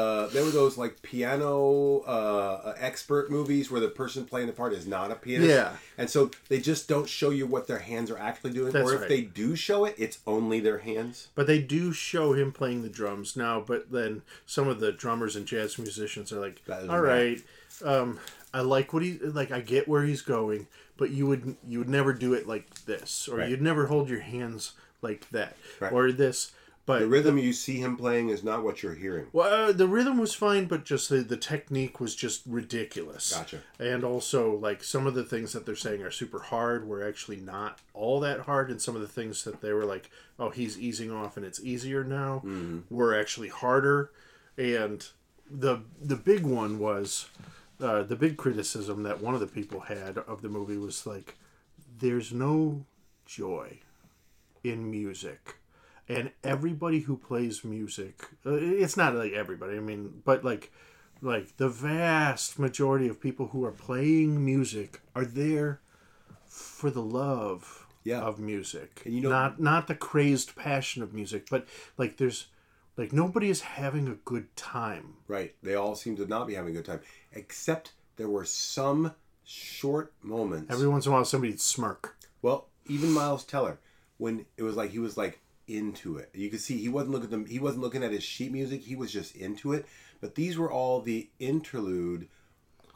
piano expert movies where the person playing the part is not a pianist, and so they just don't show you what their hands are actually doing. Or if they do show it, it's only their hands. But they do show him playing the drums now. But then some of the drummers and jazz musicians are like, all right, I like what I get where he's going, but you would never do it like this, or you'd never hold your hands like that, or this. But the rhythm you see him playing is not what you're hearing. Well, the rhythm was fine, but just the technique was just ridiculous. Gotcha. And also, like, some of the things that they're saying are super hard were actually not all that hard, and some of the things that they were like, oh, he's easing off and it's easier now, were actually harder. And the big one was... the big criticism that one of the people had of the movie was like, there's no joy in music. And everybody who plays music, it's not like everybody, I mean, but like the vast majority of people who are playing music are there for the love of music. And not the crazed passion of music, but like there's... Like, nobody is having a good time. Right. They all seem to not be having a good time. Except there were some short moments. Every once in a while, somebody'd smirk. Well, even Miles Teller, when it was like he was like into it. You could see he wasn't looking at his sheet music. He was just into it. But these were all the interlude.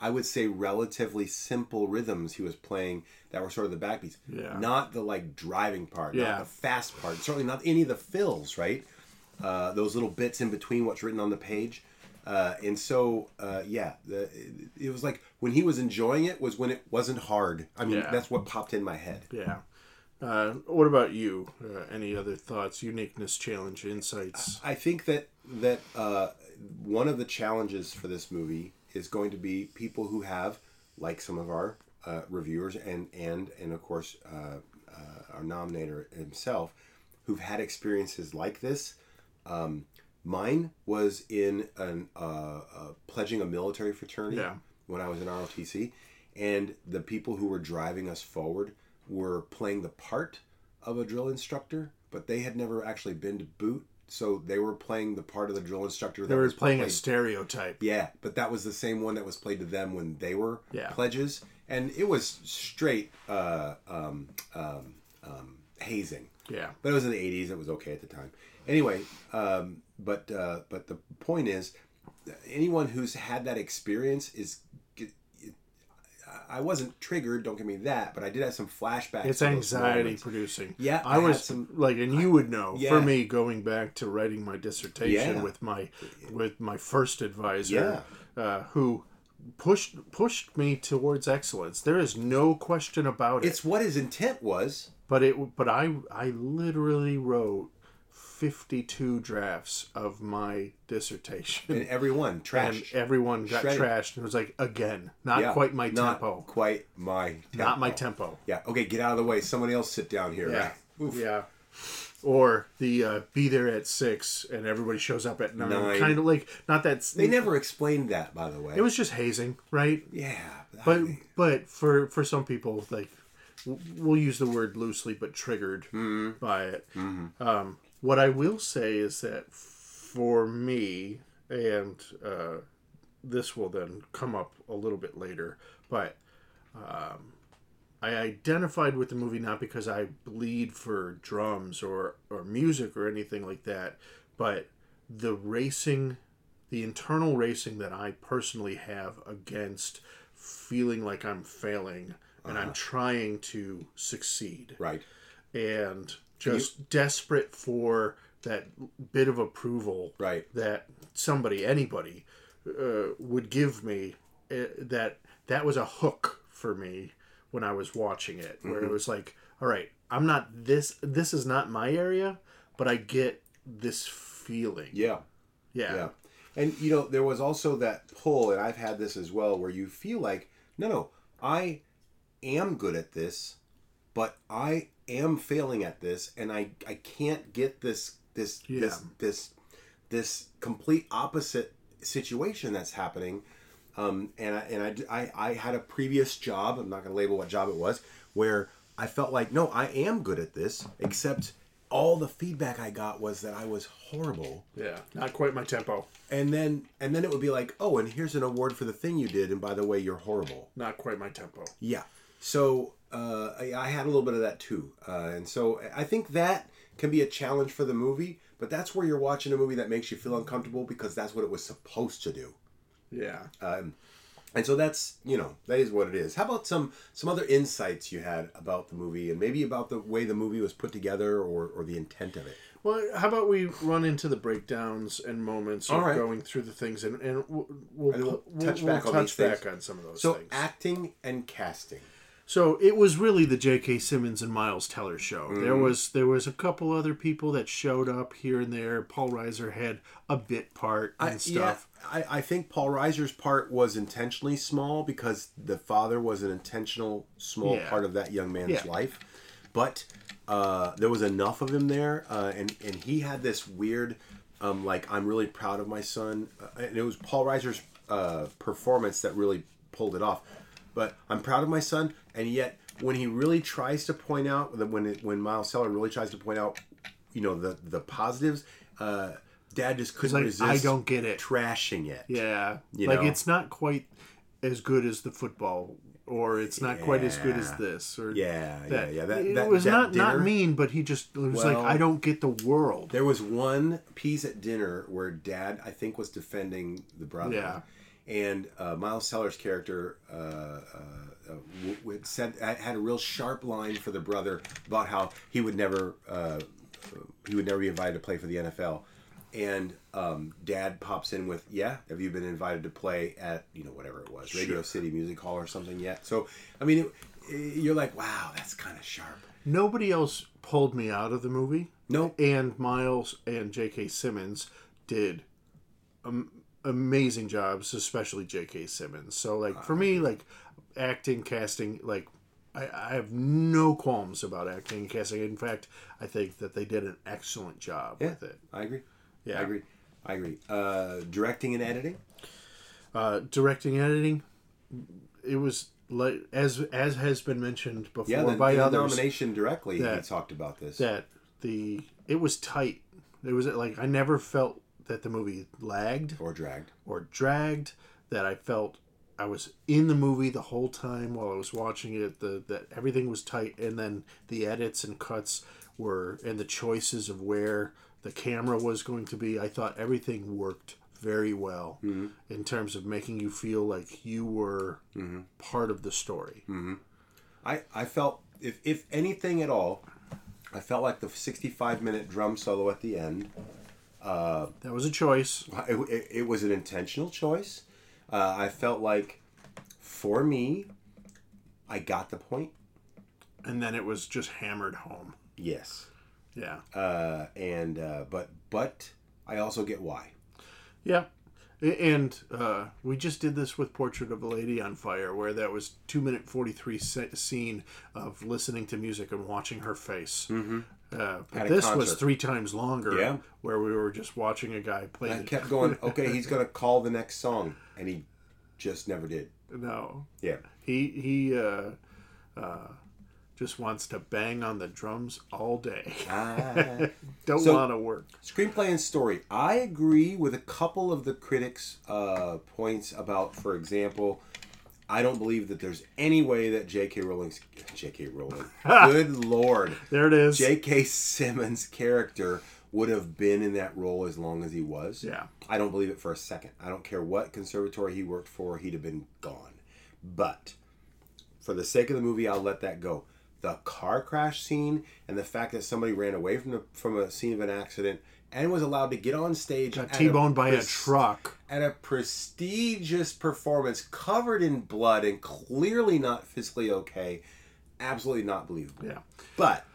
I would say, relatively simple rhythms he was playing that were sort of the backbeats. Yeah. Not the like driving part, Yeah. not the fast part, certainly not any of the fills, right? Those little bits in between what's written on the page. And so, it was like when he was enjoying it was when it wasn't hard. I mean, Yeah. that's what popped in my head. Yeah. What about you? Any other thoughts, uniqueness, challenge, insights? I think that one of the challenges for this movie is going to be people who have, like some of our reviewers and of course our nominator himself, who've had experiences like this. Mine was in pledging a military fraternity when I was in ROTC, and the people who were driving us forward were playing the part of a drill instructor, but they had never actually been to boot, so they were playing the part of the drill instructor. They were playing a stereotype. Yeah, but that was the same one that was played to them when they were Yeah. pledges, and it was straight hazing. Yeah. But it was in the 80s. It was okay at the time. Anyway, but the point is, anyone who's had that experience is. I wasn't triggered. Don't give me that, but I did have some flashbacks. It's to those anxiety moments. producing. Yeah, I had was some. like, and you would know. Yeah. For me, going back to writing my dissertation Yeah. with my first advisor, who pushed me towards excellence. There is no question about it. It's what his intent was. But I literally wrote 52 drafts of my dissertation. And everyone And trashed. everyone got Shredded. trashed. And it was like, again, not quite my Not tempo. quite my tempo. Not my tempo. Yeah. Okay, get out of the way. Somebody else sit down here. Yeah. Right? Oof. Yeah. Or the be there at 6 and everybody shows up at 9. 9. Kind of like, not that. They never explained that, by the way. It was just hazing, right? Yeah. But for some people, like, we'll use the word loosely, but triggered by it. Mm-hmm. What I will say is that for me, and this will then come up a little bit later, but I identified with the movie not because I bleed for drums or music or anything like that, but the racing, the internal racing that I personally have against feeling like I'm failing and I'm trying to succeed. Right. And just desperate for that bit of approval Right. that anybody would give me. That was a hook for me when I was watching it, where it was like, all right, I'm not this is not my area, but I get this feeling. Yeah. Yeah. And, there was also that pull, and I've had this as well, where you feel like, no, I am good at this, but I am failing at this, and I can't get this complete opposite situation that's happening. And I had a previous job, I'm not going to label what job it was, where I felt like, no, I am good at this, except all the feedback I got was that I was horrible. Yeah. Not quite my tempo. And then it would be like, oh, and here's an award for the thing you did, and by the way, you're horrible. Not quite my tempo. Yeah. So I had a little bit of that too. And so I think that can be a challenge for the movie, but that's where you're watching a movie that makes you feel uncomfortable because that's what it was supposed to do. Yeah. And so that's, that is what it is. How about some other insights you had about the movie and maybe about the way the movie was put together or the intent of it? Well, how about we run into the breakdowns and moments of going through the things, and we'll touch back on some of those things. So acting and casting. So it was really the J.K. Simmons and Miles Teller show. There was a couple other people that showed up here and there. Paul Reiser had a bit part and stuff. Yeah, I think Paul Reiser's part was intentionally small because the father was an intentional small part of that young man's life. But there was enough of him there, and he had this weird, like, I'm really proud of my son. And it was Paul Reiser's performance that really pulled it off. But I'm proud of my son, and yet when he really tries to point out when Miles Teller really tries to point out, the positives, Dad just couldn't resist. I don't get it. Trashing it. Yeah, it's not quite as good as the football, or it's not quite as good as this, or It was not mean, but it was like, I don't get the world. There was one piece at dinner where Dad, I think, was defending the brother. Yeah. And Miles Teller's character had a real sharp line for the brother about how he would never be invited to play for the NFL. And Dad pops in with, "Yeah, have you been invited to play at whatever it was, Radio City Music Hall or something yet?" So I mean, you're like, wow, that's kind of sharp. Nobody else pulled me out of the movie. No. And Miles and J.K. Simmons did amazing jobs, especially J.K. Simmons. So, like, for me, like, acting, casting, like, I have no qualms about acting and casting. In fact, I think that they did an excellent job with it. I agree. Yeah. I agree. Directing and editing? Directing and editing, it was... like as has been mentioned before by others, nomination directly, he talked about this. That it was tight. It was like I never felt that the movie lagged or dragged. That I felt I was in the movie the whole time while I was watching it. That everything was tight, and then the edits and cuts and the choices of where the camera was going to be. I thought everything worked very well in terms of making you feel like you were part of the story. I felt, if anything at all, I felt like the 65-minute drum solo at the end. That was a choice. It was an intentional choice. I felt like, for me, I got the point. And then it was just hammered home. Yes. Yeah. But I also get why. Yeah. And we just did this with Portrait of a Lady on Fire, where that was 2-minute 43 scene of listening to music and watching her face. But this was 3 times longer, where we were just watching a guy play. I kept going, okay, he's going to call the next song, and he just never did. No. Yeah. He just wants to bang on the drums all day. Don't want to work. Screenplay and story. I agree with a couple of the critics' points about, for example, I don't believe that there's any way that J.K. Rowling, good Lord. There it is. J.K. Simmons' character would have been in that role as long as he was. Yeah. I don't believe it for a second. I don't care what conservatory he worked for, he'd have been gone. But for the sake of the movie, I'll let that go. The car crash scene and the fact that somebody ran away from a scene of an accident and was allowed to get on stage, got T-boned by a truck at a prestigious performance, covered in blood and clearly not physically okay, absolutely not believable. Yeah, but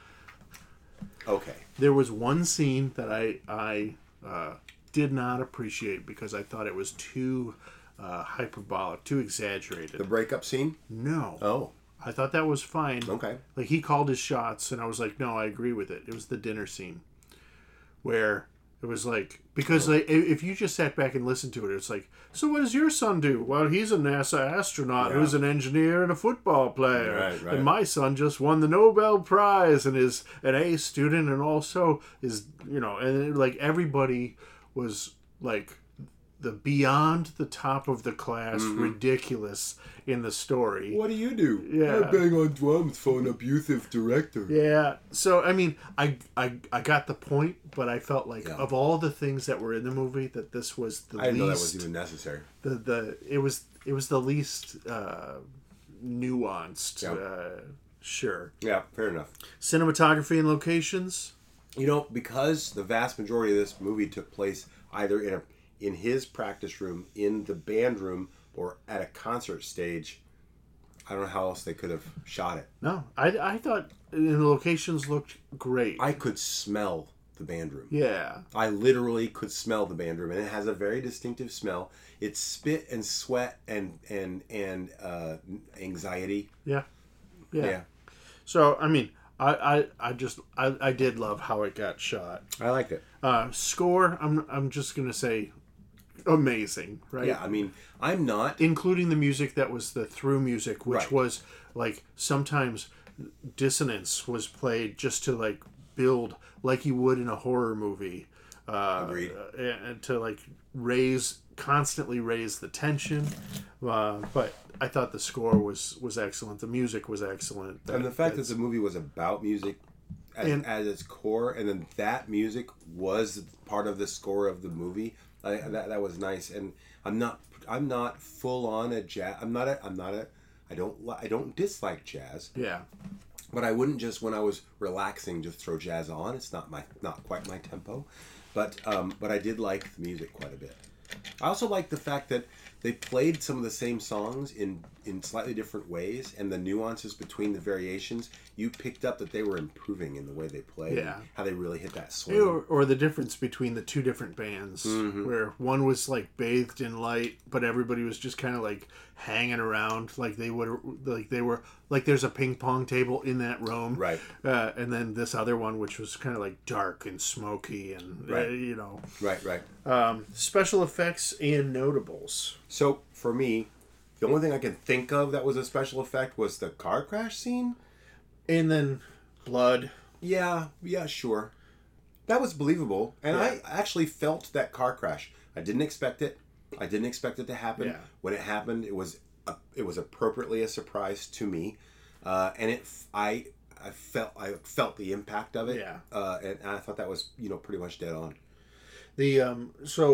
okay. There was one scene that I did not appreciate because I thought it was too hyperbolic, too exaggerated. The breakup scene? No. Oh. I thought that was fine. Okay. Like, he called his shots, and I was like, no, I agree with it. It was the dinner scene. Where it was like... Because like, if you just sat back and listened to it, it's like, so what does your son do? Well, he's a NASA astronaut who's an engineer and a football player. Right. And my son just won the Nobel Prize and is an A student and also is, and like everybody was like... the beyond the top of the class, ridiculous in the story. What do you do? Yeah. I bang on drums for an abusive director. Yeah. So, I mean, I got the point, but I felt like of all the things that were in the movie, that this was the least... I didn't know that was even necessary. It was the least nuanced. Yeah. Sure. Yeah, fair enough. Cinematography and locations? Because the vast majority of this movie took place either in his practice room, in the band room, or at a concert stage, I don't know how else they could have shot it. No, I thought the locations looked great. I could smell the band room. Yeah. I literally could smell the band room, and it has a very distinctive smell. It's spit and sweat and anxiety. Yeah. So, I mean, I did love how it got shot. I liked it. Score, I'm just gonna say amazing, right? Yeah, I mean, I'm not... Including the music that was the through music, which was, like, sometimes dissonance was played just to, like, build, like you would in a horror movie. Agreed. And to, like, constantly raise the tension. But I thought the score was excellent. The music was excellent. And the fact that the movie was about music as its core, and then that music was part of the score of the movie... that was nice, and I'm not not full on a jazz. I don't dislike jazz. Yeah. But I wouldn't just, when I was relaxing, just throw jazz on. It's not quite my tempo. But I did like the music quite a bit. I also like the fact that they played some of the same songs in slightly different ways, and the nuances between the variations, you picked up that they were improving in the way they played. Yeah. How they really hit that swing. Or the difference between the two different bands, where one was like bathed in light, but everybody was just kind of like hanging around, like they were like there's a ping pong table in that room, Right. And then this other one, which was kind of like dark and smoky, and Right. special effects and notables. So for me, the only thing I can think of that was a special effect was the car crash scene. And then blood. Yeah, sure. That was believable. And Yeah. I actually felt that car crash. I didn't expect it. I didn't expect it to happen. Yeah. When it happened, it was appropriately a surprise to me. And I felt the impact of it. Yeah. And I thought that was, pretty much dead on. The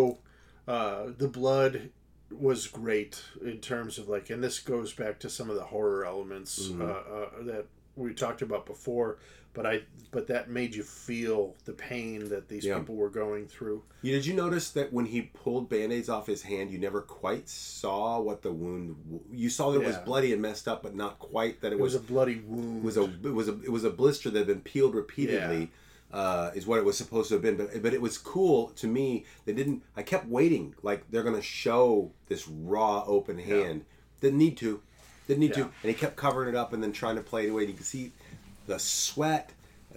the blood was great in terms of and this goes back to some of the horror elements that we talked about before, but that made you feel the pain that these people were going through. Did you notice that when he pulled Band-Aids off his hand, you never quite saw what the wound? You saw that it was bloody and messed up, but not quite that it was a bloody wound. It was a blister that had been peeled repeatedly. Is what it was supposed to have been, but it was cool to me. I kept waiting, like they're gonna show this raw open hand. Didn't need to, and he kept covering it up and then trying to play it away. You can see the sweat.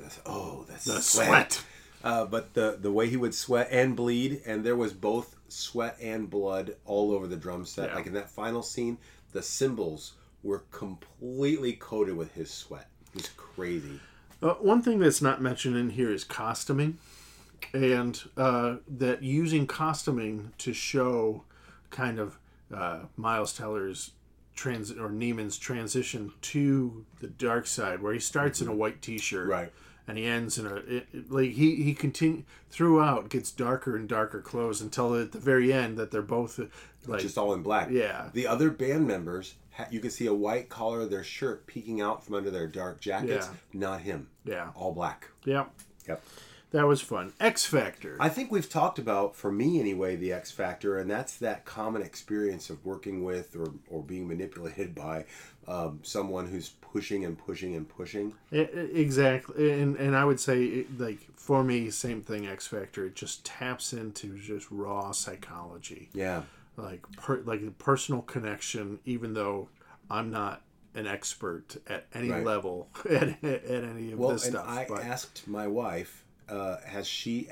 The sweat. But the way he would sweat and bleed, and there was both sweat and blood all over the drum set. Like in that final scene, the cymbals were completely coated with his sweat. It was crazy. One thing that's not mentioned in here is costuming, and that using costuming to show kind of Miles Teller's Neiman's transition to the dark side, where he starts in a white T-shirt, right, and he ends in he continue throughout, gets darker and darker clothes until at the very end that they're both just all in black. Yeah, the other band members. You could see a white collar of their shirt peeking out from under their dark jackets. Yeah. Not him. Yeah. All black. Yep. Yep. That was fun. X Factor. I think we've talked about, for me anyway, the X Factor, and that's that common experience of working with or being manipulated by someone who's pushing and pushing and pushing. Exactly. And I would say, for me, same thing, X Factor. It just taps into just raw psychology. Yeah. Like personal connection, even though I'm not an expert at any level at any of this stuff. I asked my wife, can she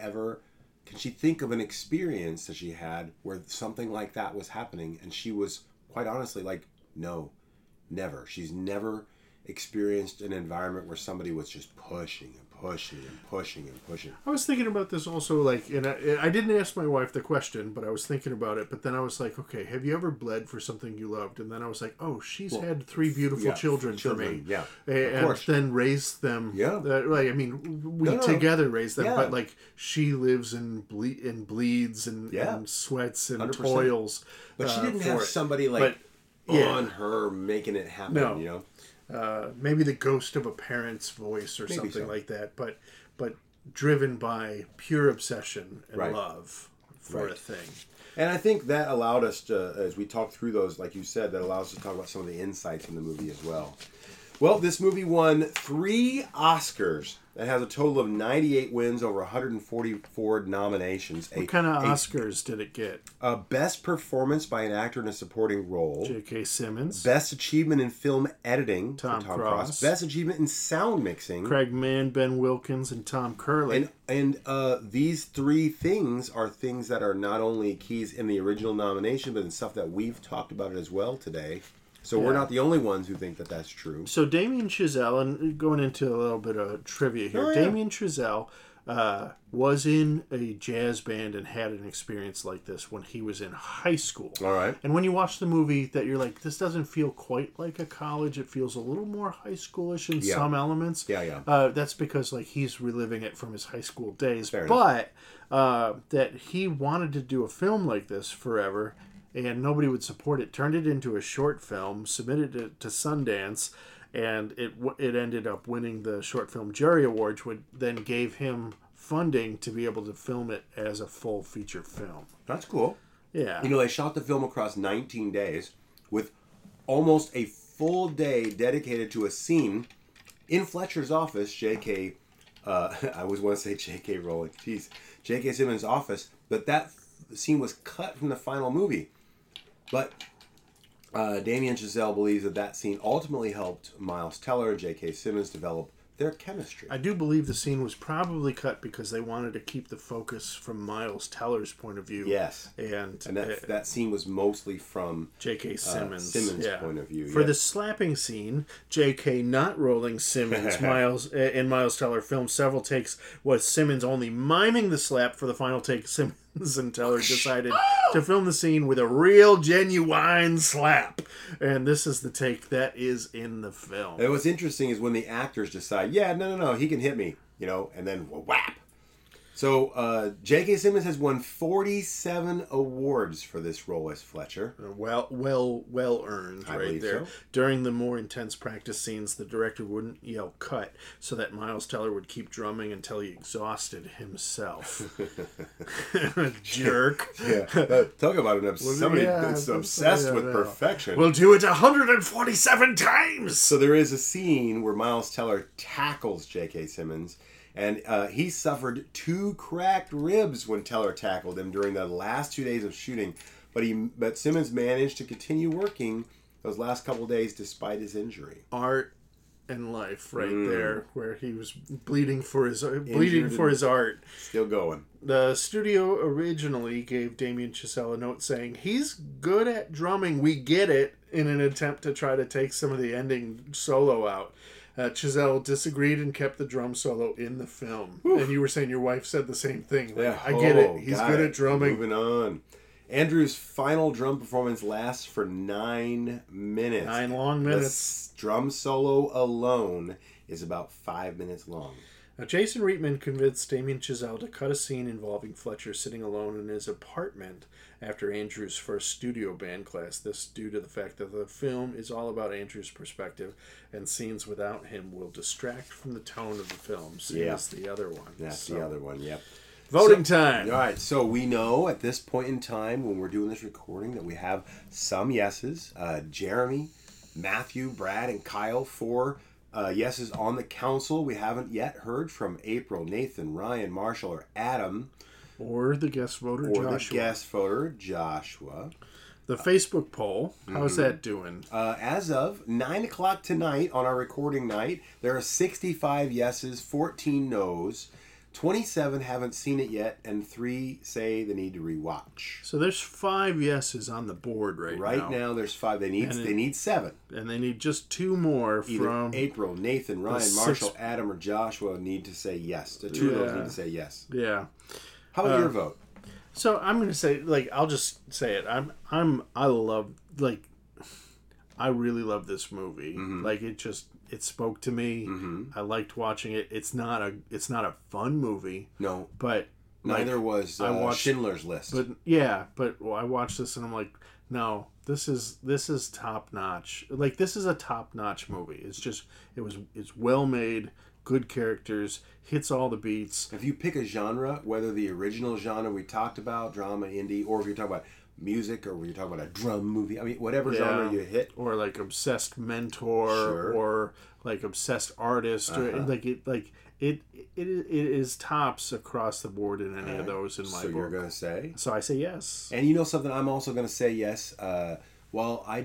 think of an experience that she had where something like that was happening? And she was quite honestly like, no, never. She's never experienced an environment where somebody was just pushing and pushing and pushing and pushing. I was thinking about this also, and I didn't ask my wife the question, but I was thinking about it. But then I was like, okay, have you ever bled for something you loved? And then I was like, oh, she's had 3 beautiful children for me. Yeah, and then raised them. Yeah. We together raised them, but she lives and bleeds and sweats and 100%. Toils. But she didn't have somebody on her making it happen, no. Maybe the ghost of a parent's voice or something like that, but driven by pure obsession and love for a thing. And I think that allowed us to, as we talk through those, like you said, that allows us to talk about some of the insights in the movie as well. Well, this movie won 3 Oscars. It has a total of 98 wins over 144 nominations. What kind of Oscars did it get? Best Performance by an Actor in a Supporting Role. J.K. Simmons. Best Achievement in Film Editing. Tom Cross. Best Achievement in Sound Mixing. Craig Mann, Ben Wilkins, and Tom Curley. And these 3 things are things that are not only keys in the original nomination, but in stuff that we've talked about it as well today. So we're not the only ones who think that that's true. So Damien Chazelle, and going into a little bit of trivia here, Damien Chazelle was in a jazz band and had an experience like this when he was in high school. All right. And when you watch the movie, that you're like, this doesn't feel quite like a college. It feels a little more high schoolish in some elements. Yeah. That's because he's reliving it from his high school days. Fair but that he wanted to do a film like this forever. and nobody would support it. Turned it into a short film, submitted it to Sundance, and it ended up winning the Short Film Jury Award, which then gave him funding to be able to film it as a full feature film. That's cool. Yeah. You know, they shot the film across 19 days with almost a full day dedicated to a scene in Fletcher's office. J.K. I always want to say J.K. Rowling. Jeez. J.K. Simmons' office. But that scene was cut from the final movie. But Damien Chazelle believes that scene ultimately helped Miles Teller and J.K. Simmons develop their chemistry. I do believe the scene was probably cut because they wanted to keep the focus from Miles Teller's point of view. Yes. And that scene was mostly from J.K. Simmons' point of view. For the slapping scene, J.K. not rolling Simmons, Miles Teller filmed several takes with Simmons only miming the slap for the final take. Simmons and Teller decided to film the scene with a real, genuine slap. And this is the take that is in the film. And what's interesting is when the actors decide, yeah, no, he can hit me, and then whap. So J.K. Simmons has won 47 awards for this role as Fletcher. Well earned, right there. So. During the more intense practice scenes, the director wouldn't yell "cut" so that Miles Teller would keep drumming until he exhausted himself. Jerk. Yeah, talk about somebody that's obsessed with perfection. We'll do it 147 times. So there is a scene where Miles Teller tackles J.K. Simmons. And he suffered 2 cracked ribs when Teller tackled him during the last 2 days of shooting. But Simmons managed to continue working those last couple of days despite his injury. Art and life, right there, where he was bleeding for his art. Still going. The studio originally gave Damien Chazelle a note saying, "He's good at drumming. We get it," in an attempt to try to take some of the ending solo out. Chazelle disagreed and kept the drum solo in the film. Oof. And you were saying your wife said the same thing. Like, yeah. I get it. He's good at drumming. Moving on. Andrew's final drum performance lasts for 9 minutes. 9 long minutes. The drum solo alone is about 5 minutes long. Now, Jason Reitman convinced Damien Chazelle to cut a scene involving Fletcher sitting alone in his apartment after Andrew's first studio band class. This due to the fact that the film is all about Andrew's perspective, and scenes without him will distract from the tone of the film. Same as the other one. That's the other one, yep. Voting time. All right, so we know at this point in time when we're doing this recording that we have some yeses. Jeremy, Matthew, Brad, and Kyle for yeses on the council. We haven't yet heard from April, Nathan, Ryan, Marshall, or Adam. Or the guest voter, Joshua. The Facebook poll, how's that doing? As of 9 o'clock tonight on our recording night, there are 65 yeses, 14 nos. 27 haven't seen it yet, and 3 say they need to rewatch. So there's 5 yeses on the board now. Right now, there's 5. They need 7. And they need just 2 more from April, Nathan, Ryan, Marshall, Adam, or Joshua need to say yes. The 2 of those need to say yes. Yeah. How about your vote? So I'm gonna say, I'll just say it. I really love this movie. Mm-hmm. It spoke to me. Mm-hmm. I liked watching it. It's not a fun movie. No, but neither was Schindler's List. But I watched this and I'm like, no, this is top notch. This is a top notch movie. It's well made, good characters, hits all the beats. If you pick a genre, whether the original genre we talked about, drama, indie, or if you're talking about music, or you're talking about a drum movie, whatever genre you hit, or obsessed mentor, or obsessed artist, it is tops across the board in any of those in my book. So you're gonna say? So I say yes. And you know something? I'm also gonna say yes. While I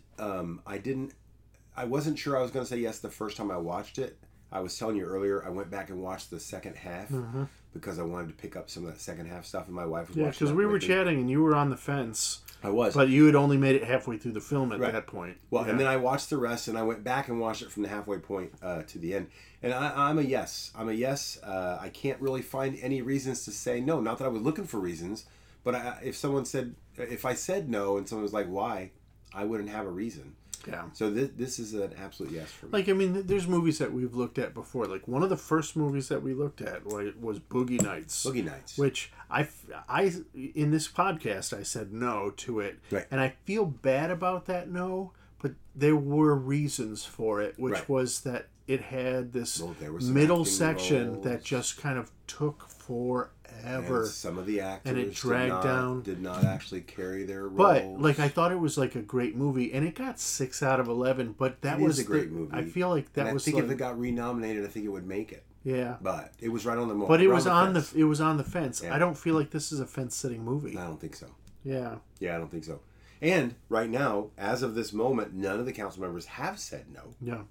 wasn't sure I was gonna say yes the first time I watched it. I was telling you earlier, I went back and watched the second half because I wanted to pick up some of that second half stuff, and my wife was watching. Yeah, because we were chatting and you were on the fence. I was. But you had only made it halfway through the film at that point. Well, and then I watched the rest, and I went back and watched it from the halfway point to the end. And I'm a yes. I can't really find any reasons to say no. Not that I was looking for reasons, but if I said no and someone was like, why, I wouldn't have a reason. Yeah. So this is an absolute yes for me. Like, I mean, there's movies that we've looked at before. Like, one of the first movies that we looked at was Boogie Nights. Boogie Nights. Which I in this podcast, I said no to it. Right. And I feel bad about that no, but there were reasons for it, which Right. was that it had this There were some middle acting section roles. that just kind of took forever. And some of the actors and it dragged down. did not actually carry their roles. But like, I thought it was like a great movie, and it got 6 out of 11. But that was a great movie. I feel like that and was. I think like, if it got renominated, I think it would make it. yeah. But it was right on the moment. But it right was on the fence. Yeah. I don't feel like this is a fence-sitting movie. I don't think so. Yeah. Yeah, I don't think so. And right now, as of this moment, none of the council members have said no. Yeah.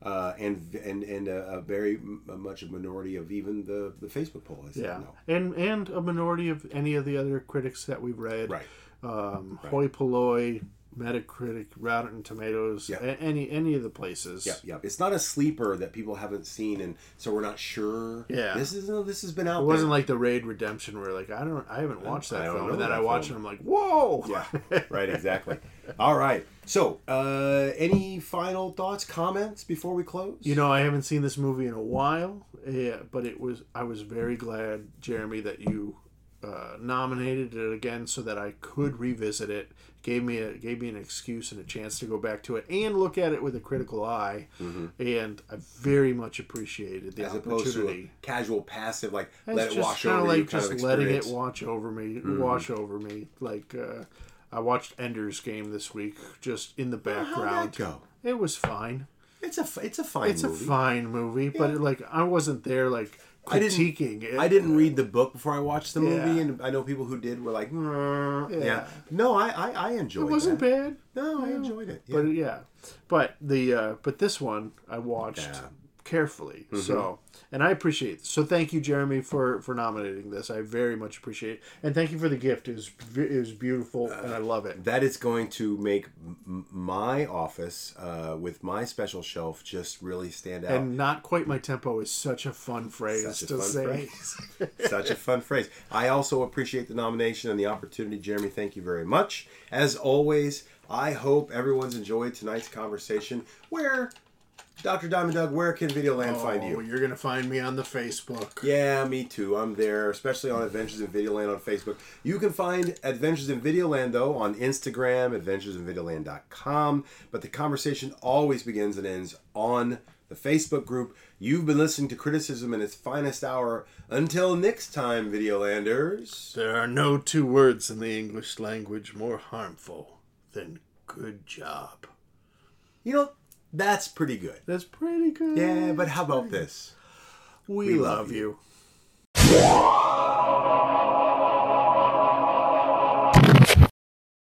And a very much a minority of even the Facebook poll has said no. And a minority of any of the other critics that we've read. Right. Hoi Polloi, Metacritic, Rotten Tomatoes, any of the places. Yep. It's not a sleeper that people haven't seen, and so we're not sure. Yeah. This has been out. It wasn't like the Raid Redemption where like I haven't watched that film, and then I watched it and I'm like, whoa. Yeah. Right. Exactly. All right. So, any final thoughts, comments before we close? You know, I haven't seen this movie in a while. Yeah, but I was very glad, Jeremy, that you nominated it again so that I could revisit it. Gave me an excuse and a chance to go back to it and look at it with a critical eye, and I very much appreciated the as opportunity. opposed to a casual, passive, like It's let it just wash kinda over like you kind just of letting experience. it wash over me. Like I watched Ender's Game this week, just in the background. How'd that go? It was fine. It's a fine It's movie. a fine movie, but like I wasn't there like critiquing it. I didn't read the book before I watched the movie, Yeah. and I know people who did were like, Yeah. No, I enjoyed it. It wasn't bad. No, I enjoyed it. Yeah. But but this one I watched carefully. So, and I appreciate it. So thank you, Jeremy, for nominating this. I very much appreciate it, and thank you for the gift. It was beautiful, and I love it. That is going to make my office with my special shelf just really stand out. And not quite my tempo is such a fun phrase Such a to fun say. phrase. Such a fun phrase. I also appreciate the nomination and the opportunity, Jeremy. Thank you very much. As always, I hope everyone's enjoyed tonight's conversation. Dr. Diamond Doug, where can Videoland find you? You're gonna find me on the Facebook. Yeah, me too. I'm there, especially on Adventures in Videoland on Facebook. You can find Adventures in Videoland, though, on Instagram, adventuresinvideoland.com. But the conversation always begins and ends on the Facebook group. You've been listening to Criticism in its finest hour. Until next time, Videolanders. There are no two words in the English language more harmful than good job. You know, that's pretty good. That's pretty good. Yeah, but how about this? We love you.